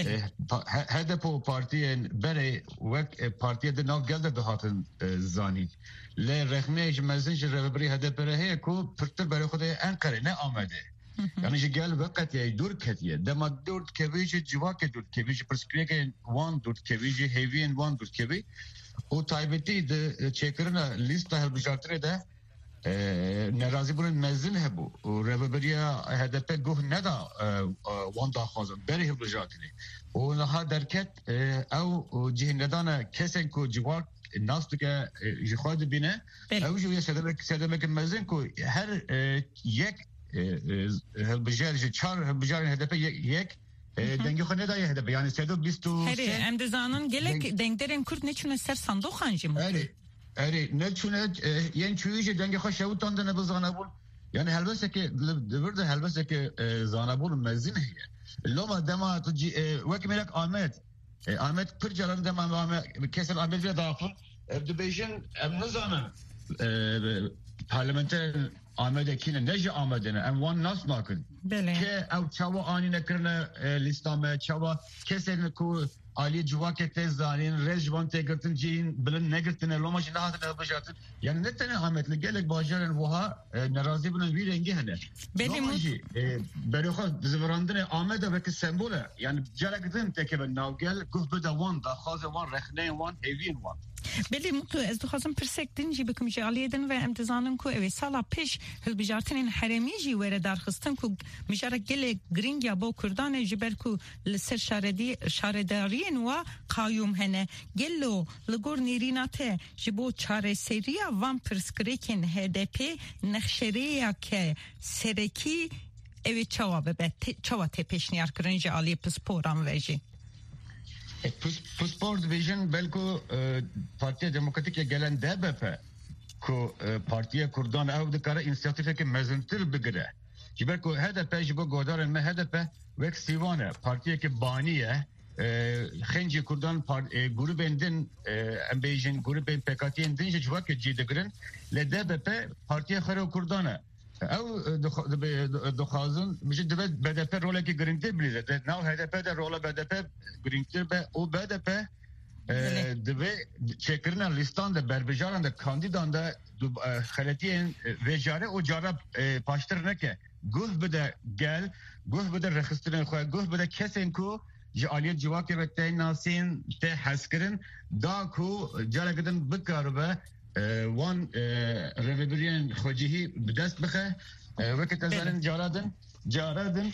Speaker 17: HDP و پارتیان برای وقت پارتی دناو گلده دهاتن زانی. لی رخنهش مزنش رهبری HDP رهه کو پرتر برای خود انقره نه آمده. یعنی جه گل وقت یه دور کتیه. دما دور کویج جواک دور کویج پرسکریک وان دور کویج هیوین وان دور کویج. و تایبتی ده چکرنا لیست هر بجارتره ده. نرازی بودن مزن هبو و رهبریا HDP گوه ندا وان داخوازن بری هبلجاتنی و نها درکت او جه ندانه کسین کو جوار ناس که جخواد بینه او جو یه سدمک مزن کو هر یک هبلجار چهار هبلجار HDP یک دنگی خو ندای HDP یعنی 123
Speaker 3: هری ام دزانن گلک دنگدرن کرد نچونه سر صندوق خانجی مو
Speaker 17: اری نچونه یعنی چویش دنگ خوش شو تاند نبزانه بول یعنی هلبسه که دورده هلبسه که زانه بول مزین هیه لما دما تجی وقت میرک آمد پر جلان دما کسل آمد بیا داخل دبیجن ام نزانه پارلمانتر آمده کینه نجی آمده نه ام وان ناس ناکن که او چاوا آنی نکرنه لیستامه چاوا کسی کو عالی جواک تزارین رجوان تگرتن جین بلن نگرتن لوماش نهاتن بجاتن یعنی نتنه آمد لگلک باجرن وها نرازی بلن وی رنگی هنه لوماشی برای خود زوراندن آمده وکی سمبوله یعنی جلگتن تکه به ناوگل گفت بده وان داخواز وان رخنه وان هیوین وان
Speaker 3: بله مطلع از دو خواستم پرسک دنجی بکم جالیدن و امتزانم که اوی سالا پیش هل بجارتن حرمی جی وره درخستن که مجاره گل گرینگ یا با کردان جبر که لسر شاردارین و قایوم هنه گلو لگور نیریناته جبو چاره سریا وان پرسکریکن HDP نخشریه که سرکی اوی چوا تپش نیار کرن جالی پسپوران ویجی
Speaker 17: پسپورت ویژن بلکو پارتی دموکراتیک گلن DBP کو پارتی کردان او دکاره اینسیاتیفه که مزنتر بگره جبر کو HDP جبو گودارن ما HDP وک سیوانه پارتی که بانیه خنجی کردان گروبین دن ام بیژن گروبین پکاتین دن جوا که جیدگرن ل DBP پارتی خرو کردانه او دخوازن میشه دبی BDP روله که گرینتر بلیده ناو HDP ده روله BDP گرینتر به او BDP دبی چکرنا لیستان ده بربجاران ده کاندیدان ده خلطی ویجاره او جارب پاشتر نکه گوه بده گل گوه بده رخسترین خواه گوه بده کسین کو جالیت جواکی به تی ناسین تی حسکرن دا کو جاره گدن بکارو به وان رهبرین خوجیهی بدست بخه وقت ازارن جارادن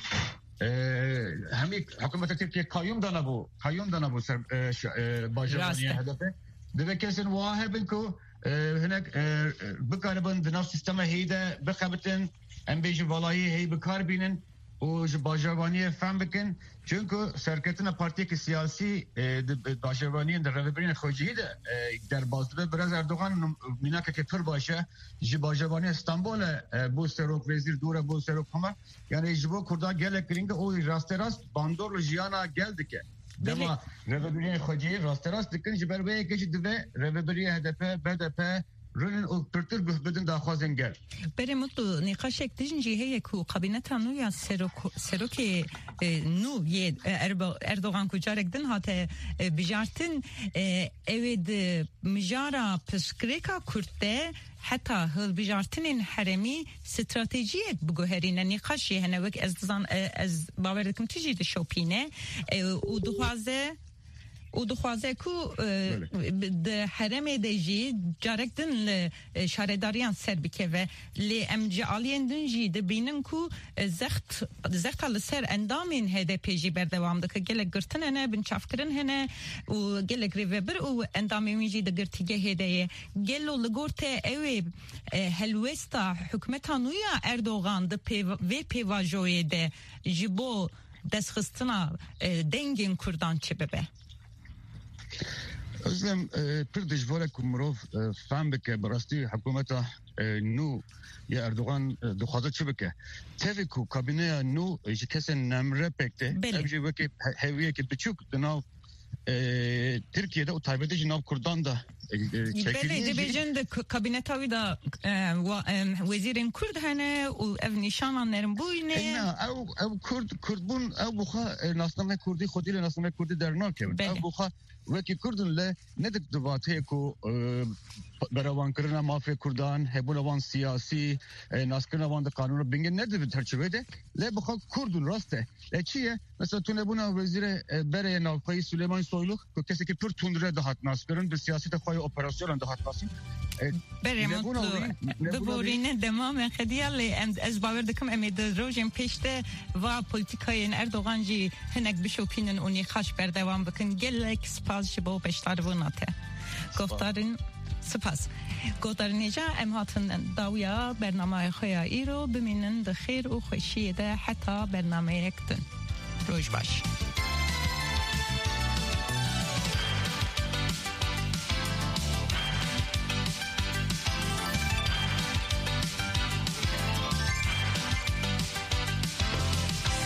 Speaker 17: همی حکومت ترکیه قایم دانا بو سر باجرانی هدفه دوه کسین واهبن کو هناك بکاربن دناف سیستم هیده بخبتن ام بیجی والایی هی بکار بینن و باجرانی فهم بکن چونکه سرکتنا پارتی که سیاسی باجرانی در رهبرین خوجی ده در بازده برز اردوغان میناکه که پر باشه باجرانی استانبول بو سروک وزیر دوره بو سروک همه یعنی جبو کرده گل کرینگ او راست باندور جیانا گل دکه دما رهبرین خوجی راست دکن جبر به کش دوه رهبری HDP BDP رولن او پرتر بدن داخوازن گل
Speaker 3: بره مطلو نقاش اکتیجنجی هیه که قبینتا نو یا سروک نو یه اردوغان کجارک دن هاته بجارتن اوید مجارا پسکریکا کرده حتی هل بجارتن حرمی استراتژیک بگوهرینه نقاشی هنه وک از باوردکم تیجی ده شوپینه او دخوازه کو ده حرم دیجی جارکتن شارداریان سر بکه و لی ام جعالین دنجی ده بینن کو زخت لسر اندامین HDP جی بردوام ده که گلک گرتن هنه بنچاف کرن هنه و گلک ریوبر و اندامین جی ده گرتیگه هده گلو لگورته اوی هلوستا حکمتا نویا اردوغان ده وی پیواجوی ده جبو دست خستنا دنگین کردان چه ببه
Speaker 17: ازلم پر دجواره که مروف فهم بکه براستی حکومت نو یا اردوغان دخوازه چه بکه تفی که کابینه نو ایش کسی نمره پکته ابجی وکی هویه که بچوک دناو ترکیه ده و تایبته جناب کردان ده
Speaker 3: بله دبیجن ده کابینت هاوی ده وزیرین کرد هنه و او نشانان نرم بوینه
Speaker 17: نه او کرد بون او بخوا ناسنامه کردی خودی لناسنامه کردی در ناکه او بخوا وکی کردن ل ندک دباته کو بروان کردن مافیا کردان هبولوان سیاسی ناس کردن وان قانون بینگ ندی ترچبه ده ل بخوا کردن راسته چیه مثلا تو نبونا وزیر بره ناوخی سلیمان سویلو که کسی که پر تندره دهات ناس کردن به سیاست خواهی اپراسیون دهات ناسی
Speaker 3: بله من ببورینه دمام خدیالی از باور دکم امید روزیم پیشته و پلیتیکای اردوغان جی هنگ بشوکینن اونی خاش بردوام بکن گلک سپاس جبو بشتار وناته گفتارین سپاس گفتارین ایجا امهاتن داویا برنامه خویا ایرو بمینن ده خیر و خوشی ده حتی برنامه یکتن روش باش